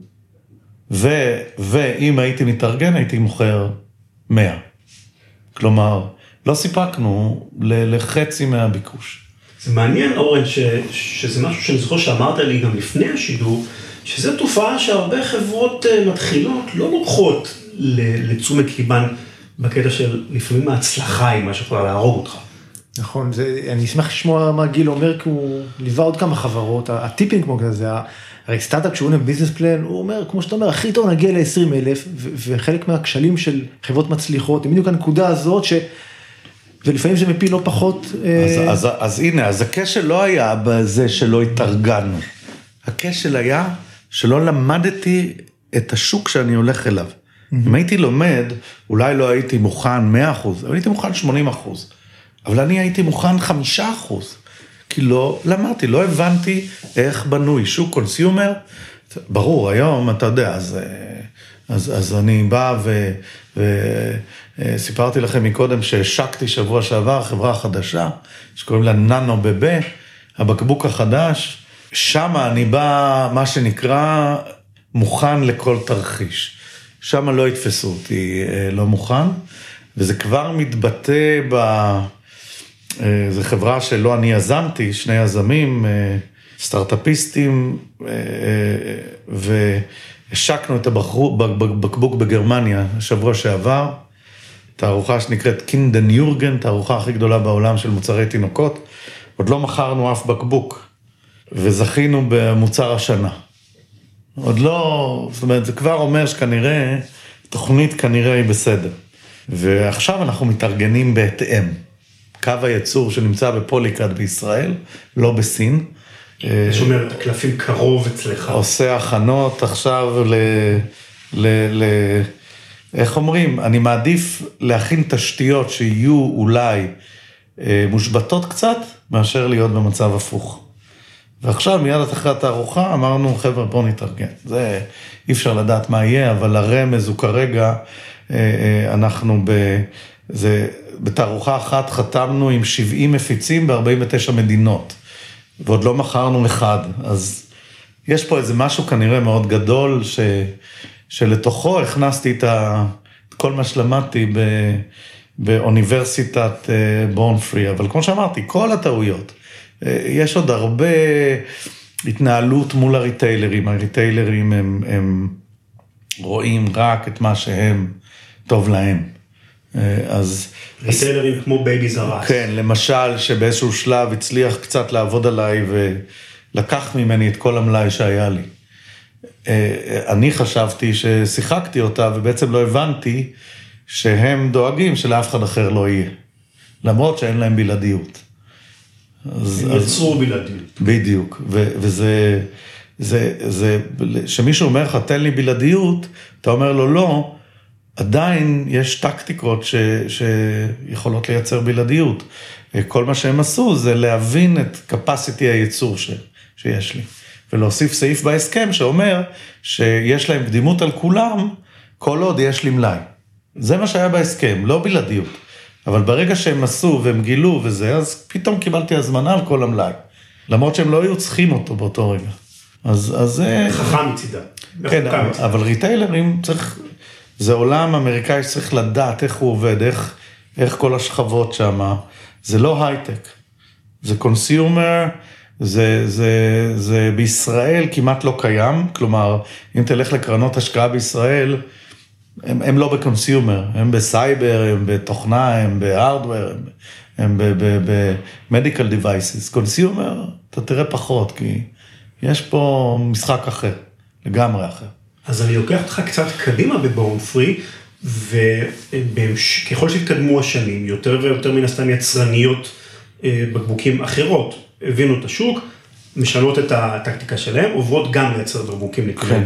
ואם הייתי מתארגן, הייתי מוכר 100. כלומר, לא סיפקנו לחצי מהביקוש. זה מעניין, אורן, שזה משהו שאני זוכר שאמרת לי גם לפני השידור, שזו תופעה שהרבה חברות מתחילות לא לוקחות לתשומת ליבן בקטע של לפעמים ההצלחה היא מה שיכולה להרוג אותך. נכון, אני אשמח לשמוע מה גיל אומר, כי הוא ליווה עוד כמה חברות, הטיפינג כמו כזה, הרי סטארט-אפ שהוא עונה ביזנס פלן, הוא אומר, כמו שאתה אומר, הכי טוב נגיע ל-20,000, וחלק מהכשלים של חברות מצליחות, הם בדיוק הנקודה הזאת ולפעמים זה מפיל לא פחות. אז הנה, אז הכשל לא היה בזה שלא התארגנו. הכשל היה שלא למדתי את השוק שאני הולך אליו. אם הייתי לומד, אולי לא הייתי מוכן 100%, אבל הייתי מוכן 80%. אבל אני הייתי מוכן 5%. כי לא למדתי, לא הבנתי איך בנוי שוק קונסיומר. ברור, היום אתה יודע, אז אני בא וסיפרתי לכם מקודם שהשקתי שבוע שעבר חברה חדשה, שקוראים לה ננו בבה, הבקבוק החדש, שם אני בא מה שנקרא מוכן לכל תרחיש. שם לא יתפסו אותי לא מוכן, וזה כבר מתבטא זו חברה שלא אני יזמתי, שני יזמים, סטארט-אפיסטים, והשקנו את הבקבוק בגרמניה, השבוע שעבר, תערוכה שנקראת קינדן יורגן, תערוכה הכי גדולה בעולם של מוצרי תינוקות, עוד לא מכרנו אף בקבוק, וזכינו במוצר השנה. עוד לא, זאת אומרת, זה כבר אומר שכנראה, תוכנית כנראה היא בסדר. ועכשיו אנחנו מתארגנים בהתאם. קו הייצור שנמצא בפוליקאד בישראל, לא בסין. שומר את הקלפים קרוב אצלך. עושה הכנות עכשיו איך אומרים, אני מעדיף להכין תשתיות שיהיו אולי מושבתות קצת, מאשר להיות במצב הפוך. ועכשיו מיד אחרי התערוכה אמרנו, חבר'ה בואו נתארגן. זה אי אפשר לדעת מה יהיה, אבל הרמז הוא כרגע, אנחנו בתערוכה אחת חתמנו עם 70 מפיצים ב-49 מדינות, ועוד לא מכרנו אחד. אז יש פה איזה משהו כנראה מאוד גדול, שלתוכו הכנסתי את כל מה שלמדתי באוניברסיטת בורן פרי, אבל כמו שאמרתי, כל הטעויות, יש עוד הרבה התנהלות מול הריטיילרים, הריטיילרים הם רואים רק את מה שהם טוב להם. אז ריטיילרים כמו בייבי זרס. כן, למשל שבאיזשהו שלב הצליח קצת לעבוד עליי ולקח ממני את כל המלאי שהיה לי. אני חשבתי ששיחקתי אותה ובעצם לא הבנתי שהם דואגים שלאף אחד אחר לא יהיה. למרות שאין להם בלעדיות. הם יצרו בלעדיות. בדיוק, וזה, שמישהו אומר לך, תן לי בלעדיות, אתה אומר לו לא, עדיין יש טקטיקות שיכולות לייצר בלעדיות. כל מה שהם עשו זה להבין את capacity הייצור שיש לי. ולהוסיף סעיף בהסכם שאומר שיש להם קדימות על כולם, כל עוד יש לי מלאי. זה מה שהיה בהסכם, לא בלעדיות. אבל ברגע שהם עשו והם גילו וזה, אז פתאום קיבלתי הזמנה על כל המלאי. למרות שהם לא היו צריכים אותו באותו רגע. אז זה... חכם מצידה. כן, אבל ריטיילרים צריך... זה עולם אמריקאי שצריך לדעת איך הוא עובד, איך כל השכבות שם. זה לא הייטק. זה קונסיומר, זה בישראל כמעט לא קיים. כלומר, אם תלך לקרנות השקעה בישראל, הם לא בקונסיומר, הם בסייבר, הם בתוכנה, הם בהארדוור, הם במדיקל דיווייסס. קונסיומר, אתה תראה פחות, כי יש פה משחק אחר, לגמרי אחר. אז אני לוקח אותך קצת קדימה בבורן פרי, וככל שהתקדמו השנים, יותר ויותר מן הסתם יצרניות בקבוקים אחרות, הבינו את השוק, משנות את הטקטיקה שלהם, עוברות גם לייצר בקבוקים לכלל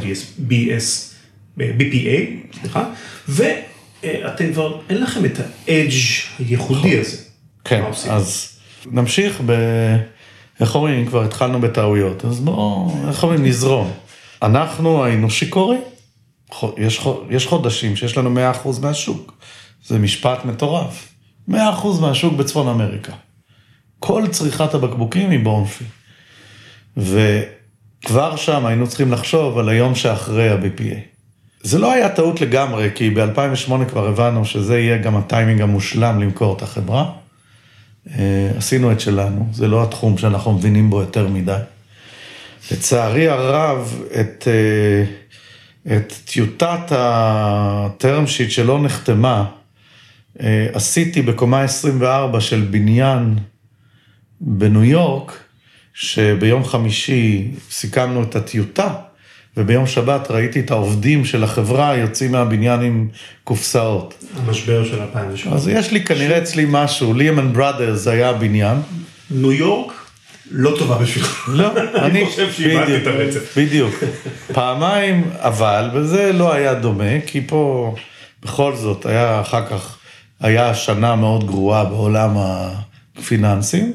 BPA, סליחה, ואתם כבר, אין לכם את האדג' הייחודי הזה. כן, אז נמשיך איך אומרים, כבר התחלנו בטעויות, אז בואו, איך אומרים, נזרום. אנחנו היינו שיכורים, יש חודשים שיש לנו 100% מהשוק, זה משפט מטורף, 100% מהשוק בצפון אמריקה. כל צריכת הבקבוקים היא בורן פרי. וכבר שם היינו צריכים לחשוב על היום שאחרי ה-BPA. זה לא היה טעות לגמרי, כי ב-2008 כבר הבנו שזה יהיה גם הטיימינג המושלם למכור את החברה. עשינו את שלנו, זה לא התחום שאנחנו מבינים בו יותר מדי. לצערי הרב, את טיוטת הטרם שיט שלא נחתמה, עשיתי בקומה 24 של בניין בניו יורק, שביום חמישי סיכמנו את הטיוטה, וביום שבת ראיתי את העובדים של החברה יוצאים מהבניין עם קופסאות. המשבר של 2008. אז יש לי כנראה אצלי משהו, ליאמן בראדרס היה הבניין. ניו יורק לא טובה בשבילך. לא, אני חושב שהבנתי את הרצף. בדיוק. פעמיים, אבל, וזה לא היה דומה, כי פה בכל זאת היה אחר כך, היה שנה מאוד גרועה בעולם הפיננסים,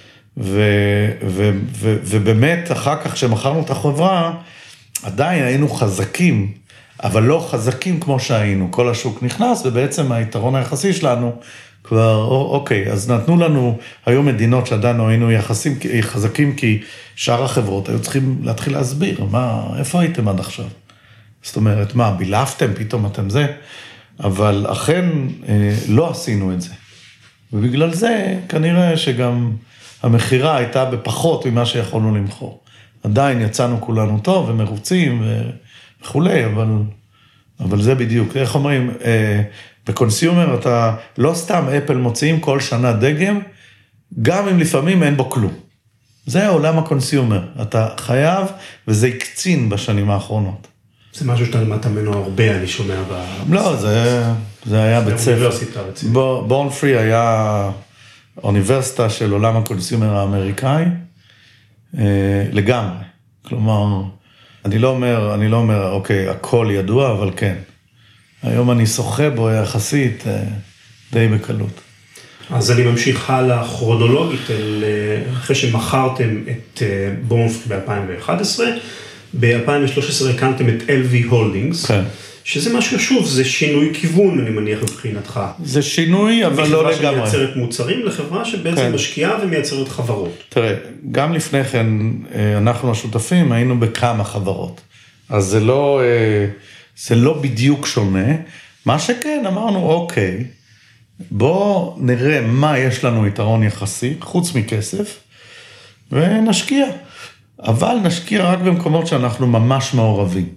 ובאמת אחר כך שמכרנו את החברה, עדיין היינו חזקים, אבל לא חזקים כמו שהיינו. כל השוק נכנס, ובעצם היתרון היחסי שלנו כבר, אוקיי, אז נתנו לנו, היו מדינות שעדיין היינו חזקים, כי שאר החברות היו צריכים להתחיל להסביר, איפה הייתם עד עכשיו? זאת אומרת, בילפתם, פתאום אתם זה, אבל אכן לא עשינו את זה. ובגלל זה, כנראה שגם המחירה הייתה בפחות ממה שיכולנו למכור. עדיין יצאנו כולנו טוב ומרוצים וכולי, אבל זה בדיוק. איך אומרים, בקונסיומר אתה לא סתם אפל מוציאים כל שנה דגם, גם אם לפעמים אין בו כלום. זה עולם הקונסיומר. אתה חייב, וזה הקצין בשנים האחרונות. זה משהו שאתה למדת ממנו הרבה, אני שומע לא, זה היה בית ספר. בורן פרי היה אוניברסיטה של עולם הקונסיומר האמריקאי, לגמרי. כלומר, אני לא אומר, אוקיי, הכל ידוע, אבל כן. היום אני שוחה בו יחסית די בקלות. אז אני ממשיך הלאה כרונולוגית, אחרי שמכרתם את בורן פרי ב-2011, ב-2013 הקמתם את LV Holdings, כן. שזה משהו שוב, זה שינוי כיוון, אני מניח מבחינתך. זה שינוי, אבל לא לגמרי. מחברה שמייצרת מוצרים לחברה שבעצם כן. משקיעה ומייצרת חברות. תראה, גם לפני כן, אנחנו השותפים היינו בכמה חברות. אז זה לא בדיוק שונה. מה שכן, אמרנו, אוקיי, בוא נראה מה יש לנו יתרון יחסי, חוץ מכסף, ונשקיע. אבל נשקיע רק במקומות שאנחנו ממש מעורבים.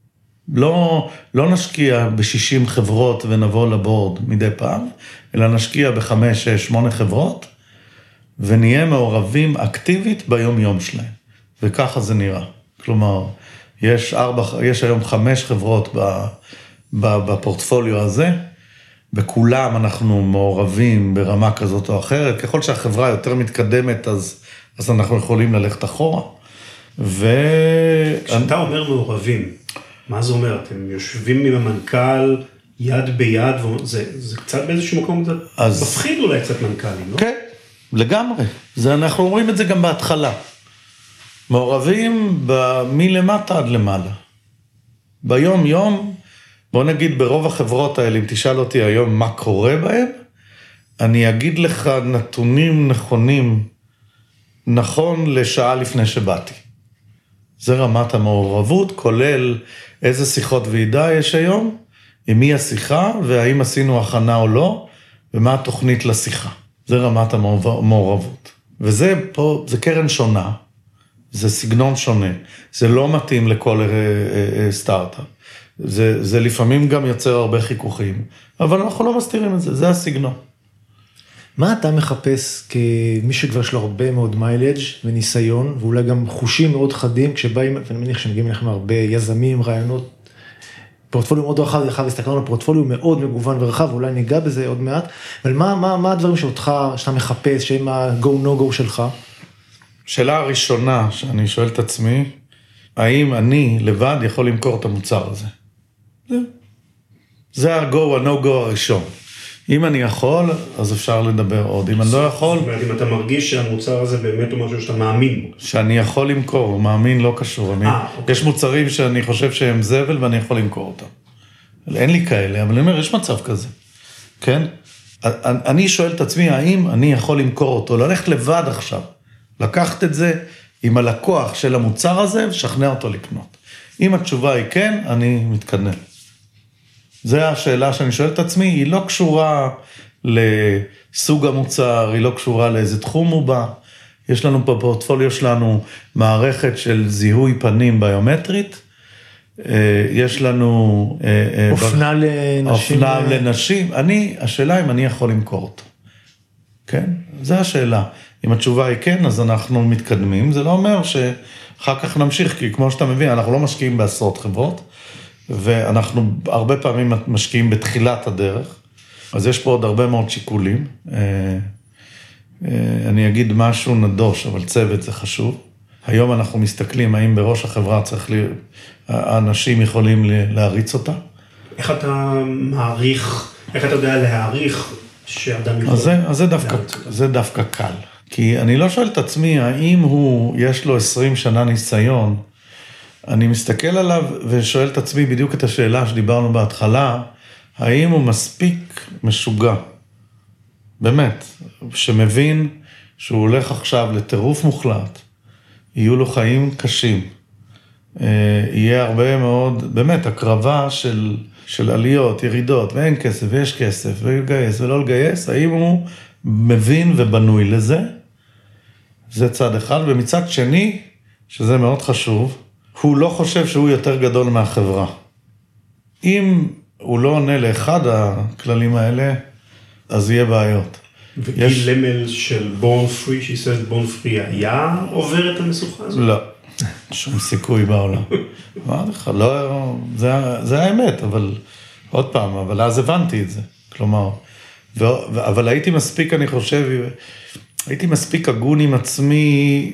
לא נשקיע ב-60 חברות ונבוא לבורד מדי פעם, אלא נשקיע ב-5, 6, 8 חברות, ונהיה מעורבים אקטיבית ביום יום שלהם. וככה זה נראה. כלומר, יש היום 5 חברות בפורטפוליו הזה, בכולם אנחנו מעורבים ברמה כזאת או אחרת, ככל שהחברה יותר מתקדמת, אז אנחנו יכולים ללכת אחורה. כשאתה אומר מעורבים, מה זה אומר? אתם יושבים עם המנכ"ל יד ביד, זה קצת באיזשהו מקום מפחיד אולי קצת מנכ"לים, לא? כן, לגמרי. אנחנו אומרים את זה גם בהתחלה. מעורבים מלמטה עד למעלה. ביום יום, בוא נגיד ברוב החברות האלה, אם תשאל אותי היום מה קורה בהם, אני אגיד לך נתונים נכונים, נכון לשעה לפני שבאתי. זה רמת המעורבות, כולל איזה שיחות ועידה יש היום, עם מי השיחה, והאם עשינו הכנה או לא, ומה התוכנית לשיחה. זה רמת המעורבות. וזה פה, זה קרן שונה, זה סגנון שונה, זה לא מתאים לכל סטארט-אפ. זה לפעמים גם יוצר הרבה חיכוכים, אבל אנחנו לא מסתירים את זה, זה הסגנון. מה אתה מחפש כמי שכבר יש לו הרבה מאוד מיילג' וניסיון, ואולי גם חושים מאוד חדים, כשבאים, ואני מניח שמגיעים לכם הרבה יזמים, רעיונות, פורטפוליו מאוד רחב, הסתכלנו על פורטפוליו מאוד מגוון ורחב, ואולי ניגע בזה עוד מעט, אבל מה הדברים שאתה מחפש, שהם ה-go-no-go שלך? שאלה הראשונה שאני שואל את עצמי, האם אני לבד יכול למכור את המוצר הזה? זה ה-go, ה-no-go הראשון. אם אני יכול, אז אפשר לדבר עוד. אם אני לא יכול... זאת אומרת, אם אתה מרגיש שהמוצר הזה באמת הוא משהו שאתה מאמין בו. שאני יכול למכור, מאמין לא קשור. יש מוצרים שאני חושב שהם זבל ואני יכול למכור אותם. אין לי כאלה, אבל אני אומר, יש מצב כזה. כן? אני שואל את עצמי, האם אני יכול למכור אותו? ללכת לבד עכשיו. לקחת את זה עם הלקוח של המוצר הזה ושכנע אותו לקנות. אם התשובה היא כן, אני מתקדם. זו השאלה שאני שואל את עצמי, היא לא קשורה לסוג המוצר, היא לא קשורה לאיזה תחום הוא בא. יש לנו בפורטפוליו שלנו מערכת של זיהוי פנים ביומטרית, יש לנו... אופנה לנשים. אופנה לנשים. השאלה אם אני יכול למכור אותו. כן? זו השאלה. אם התשובה היא כן, אז אנחנו מתקדמים. זה לא אומר שאחר כך נמשיך, כי כמו שאתה מבין, אנחנו לא משקיעים בעשרות חברות, ואנחנו הרבה פעמים משקיעים בתחילת הדרך, אז יש פה עוד הרבה מאוד שיקולים. אני אגיד משהו נדוש, אבל צוות זה חשוב. היום אנחנו מסתכלים האם בראש החברה האנשים יכולים להריץ אותה. איך אתה מעריך, איך אתה יודע להעריך שאדם יכול... אז זה דווקא קל. כי אני לא שואל את עצמי, האם יש לו 20 שנה ניסיון, אני מסתכל עליו ושואל את עצמי בדיוק את השאלה שדיברנו בהתחלה, האם הוא מספיק משוגע, באמת, שמבין שהוא הולך עכשיו לטירוף מוחלט, יהיו לו חיים קשים, יהיה הרבה מאוד, באמת, הקרבה של עליות, ירידות, ואין כסף, ויש כסף, ולגייס ולא לגייס, האם הוא מבין ובנוי לזה, זה צד אחד, ומצד שני, שזה מאוד חשוב, הוא לא חושב שהוא יותר גדול מהחברה. אם הוא לא עונה לאחד הכללים האלה, אז יהיה בעיות. וגיל למל של בורן פרי, שהיא says בורן פרי, היה עובר את המשוכה הזאת? לא, שום סיכוי בעולם. מה לך, לא, זה האמת, אבל עוד פעם, אבל אז הבנתי את זה. כלומר, אבל הייתי מספיק, אני חושב, הייתי מספיק הגון עם עצמי,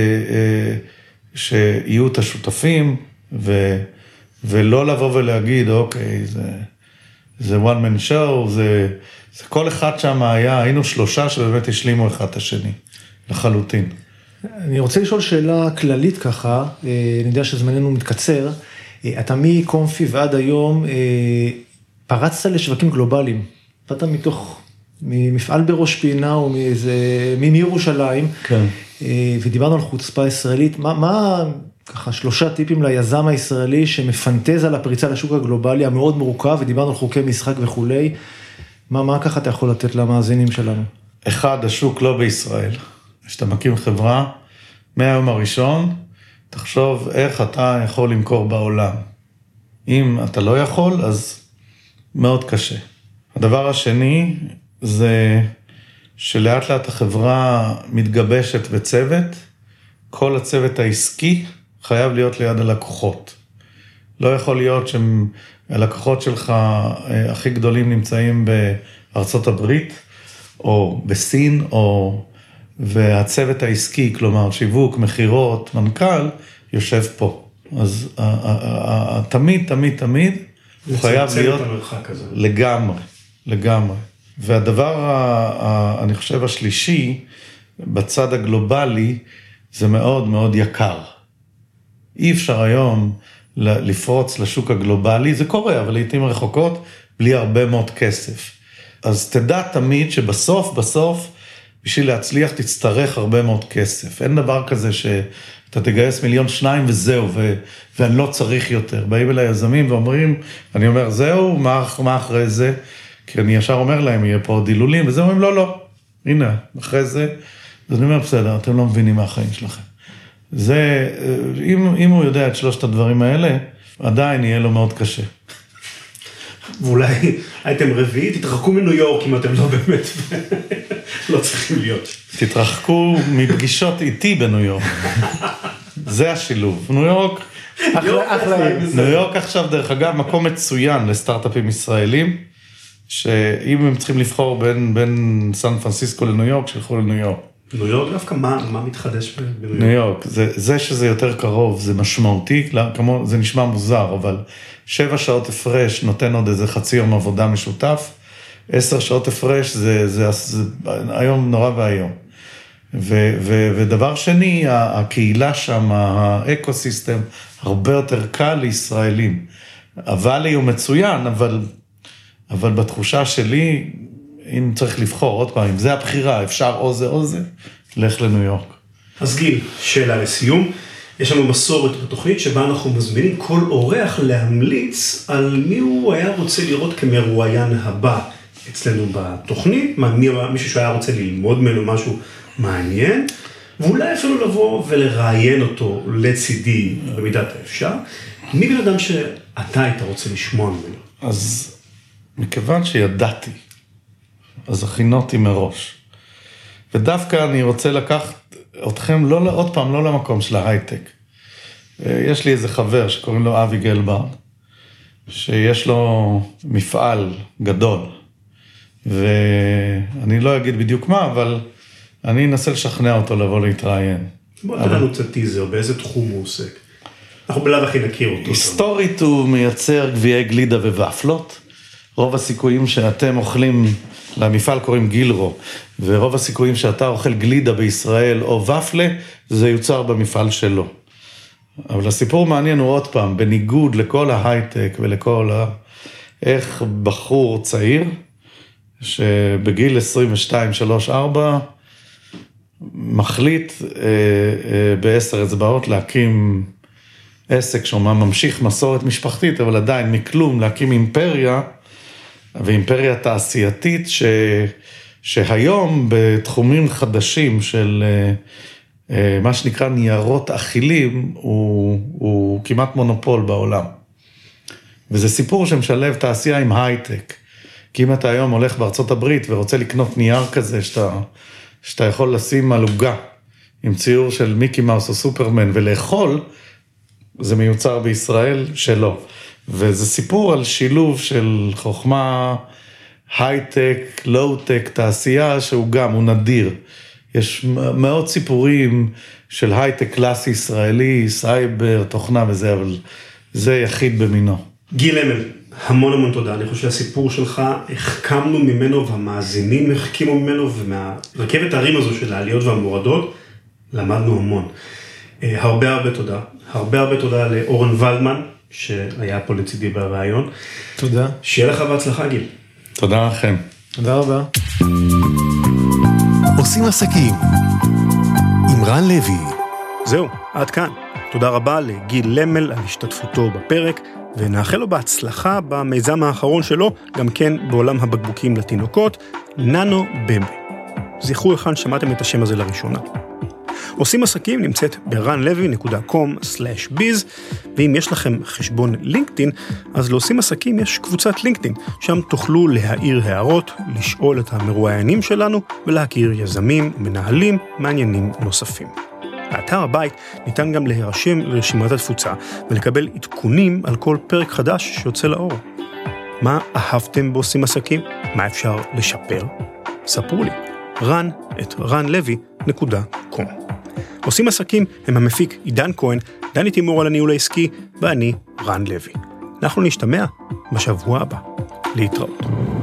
שיהיו את השותפים, ולא לבוא ולהגיד, אוקיי, זה one man show, זה כל אחד שם היינו 3 שבאמת השלימו אחד את השני, לחלוטין. אני רוצה לשאול שאלה כללית ככה, אני יודע שזמננו מתקצר, אתה מקומפי ועד היום, פרצת לשווקים גלובליים, באת ממפעל בראש פינה או מירושלים, כן. ודיברנו על חוצפה ישראלית, מה ככה 3 טיפים ליזם הישראלי שמפנטז על הפריצה לשוק הגלובלי המאוד מורכב, ודיברנו על חוקי משחק וכולי, מה ככה אתה יכול לתת למאזינים שלנו? 1, השוק לא בישראל. כשאתה מקים חברה, מהיום הראשון, תחשוב איך אתה יכול למכור בעולם. אם אתה לא יכול, אז מאוד קשה. הדבר השני, זה שלאט לאט החברה מתגבשת בצוות, כל הצוות העסקי חייב להיות ליד הלקוחות. לא יכול להיות שהלקוחות שלך הכי גדולים נמצאים בארצות הברית, או בסין, והצוות העסקי, כלומר שיווק, מחירות, מנכ"ל, יושב פה. אז תמיד, תמיד, תמיד, הוא חייב להיות לגמרי, לגמרי. והדבר, אני חושב, השלישי, בצד הגלובלי, זה מאוד מאוד יקר. אי אפשר היום לפרוץ לשוק הגלובלי, זה קורה, אבל לעתים רחוקות, בלי הרבה מאוד כסף. אז תדע תמיד שבסוף, בשביל להצליח תצטרך הרבה מאוד כסף. אין דבר כזה שאתה תגייס 1-2 מיליון וזהו, ואני לא צריך יותר. באים אל היזמים ואומרים, אני אומר, זהו, מה אחרי זה? כי אני ישר אומר להם, יהיה פה דילולים, וזה אומרים, לא, הנה, אחרי זה, אז אני אומר, בסדר, אתם לא מבינים מה החיים שלכם. זה, אם הוא יודע את 3 הדברים האלה, עדיין יהיה לו מאוד קשה. ואולי הייתם רביעי, תתרחקו מניו יורק אם אתם לא באמת, לא צריכים להיות. תתרחקו מפגישות איתי בניו יורק. זה השילוב. ניו יורק עכשיו דרך אגב מקום מצוין לסטארט-אפים ישראלים, שאם הם צריכים לבחור בין סן פרנסיסקו לניו יורק, שילכו לניו יורק. ניו יורק דווקא מה מתחדש בניו יורק? ניו יורק, זה שזה יותר קרוב, זה משמעותי, זה נשמע מוזר, אבל 7 שעות הפרש נותן עוד איזה חצי יום עבודה משותף, 10 שעות הפרש זה היום נורא והיום. ודבר שני, הקהילה שם, האקוסיסטם, הרבה יותר קל לישראלים. אבל הוא מצוין, אבל בתחושה שלי, אם צריך לבחור עוד פעם, אם זה הבחירה, אפשר או זה, לך לניו יורק. אז גיל, שאלה לסיום. יש לנו מסורת בתוכנית שבה אנחנו מזמינים כל אורח להמליץ על מי הוא היה רוצה לראות כמרואיין הבא אצלנו בתוכנית, מישהו שהיה רוצה ללמוד ממנו משהו מעניין, ואולי אפילו לבוא ולראיין אותו לצידי במידת האפשר. מי בן אדם שאתה היית רוצה לשמוע ממנו? אז מכיוון שידעתי, אז הכינותי מראש. ודווקא אני רוצה לקחת אתכם עוד פעם, לא למקום של ההייטק. יש לי איזה חבר שקוראים לו אבי גלברד, שיש לו מפעל גדול, ואני לא אגיד בדיוק מה, אבל אני אנסה לשכנע אותו לבוא להתראיין. בוא נתן לנו קצת טיזר, באיזה תחום הוא עוסק. אנחנו בלב הכי נכיר אותו. היסטורית הוא מייצר גביעי גלידה וופלות, רוב הסיכויים שאתם אוכלים, למפעל קוראים גילרו, ורוב הסיכויים שאתה אוכל גלידה בישראל או ופלה, זה יוצר במפעל שלו. אבל הסיפור מעניין הוא עוד פעם, בניגוד לכל ההייטק ולכל איך בחור צעיר, שבגיל 22, 3, 4, מחליט ב10 אצבעות להקים עסק שאומנם ממשיך מסורת משפחתית, אבל עדיין מכלום להקים אימפריה, ואימפריה תעשייתית שהיום בתחומים חדשים של מה שנקרא ניירות אכילים, הוא כמעט מונופול בעולם. וזה סיפור שמשלב תעשייה עם הייטק. כי אם אתה היום הולך בארצות הברית ורוצה לקנות נייר כזה שאתה יכול לשים על עוגה עם ציור של מיקי מאוס או סופרמן ולאכול, זה מיוצר בישראל שלא. וזה סיפור על שילוב של חוכמה, הייטק, לואו-טק, תעשייה, שהוא גם, הוא נדיר. יש מאות סיפורים של הייטק קלאסי ישראלי, סייבר, תוכנה וזה, אבל זה יחיד במינו. גיל למל, המון תודה. אני חושב שהסיפור שלך, החכמנו ממנו והמאזינים החכימו ממנו, ומהרכבת הערים הזו של העליות והמורדות, למדנו המון. הרבה תודה. הרבה תודה לאורן ולדמן, שהיה פה לצידי ברעיון. תודה. שיהיה לך בהצלחה, גיל. תודה לכם. תודה רבה. עושים עסקים עם רן לוי. זהו, עד כאן. תודה רבה לגיל למל על השתתפותו בפרק, ונאחל לו בהצלחה במיזם האחרון שלו, גם כן בעולם הבקבוקים לתינוקות, ננו במבה. זכרו היכן שמעתם את השם הזה לראשונה. עושים עסקים נמצאת ב-ranlevy.com/biz, ואם יש לכם חשבון לינקדאין, אז לעושים עסקים יש קבוצת לינקדאין, שם תוכלו להעיר הערות, לשאול את המרואיינים שלנו, ולהכיר יזמים ומנהלים מעניינים נוספים. באתר הבית ניתן גם להירשם לרשימת התפוצה, ולקבל עדכונים על כל פרק חדש שיוצא לאור. מה אהבתם בעושים עסקים? מה אפשר לשפר? ספרו לי. ran@ranlevy.com. עושים עסקים הם המפיק עידן כהן, דני תימור על הניהול העסקי, ואני רן לוי. אנחנו נשתמע בשבוע הבא. להתראות.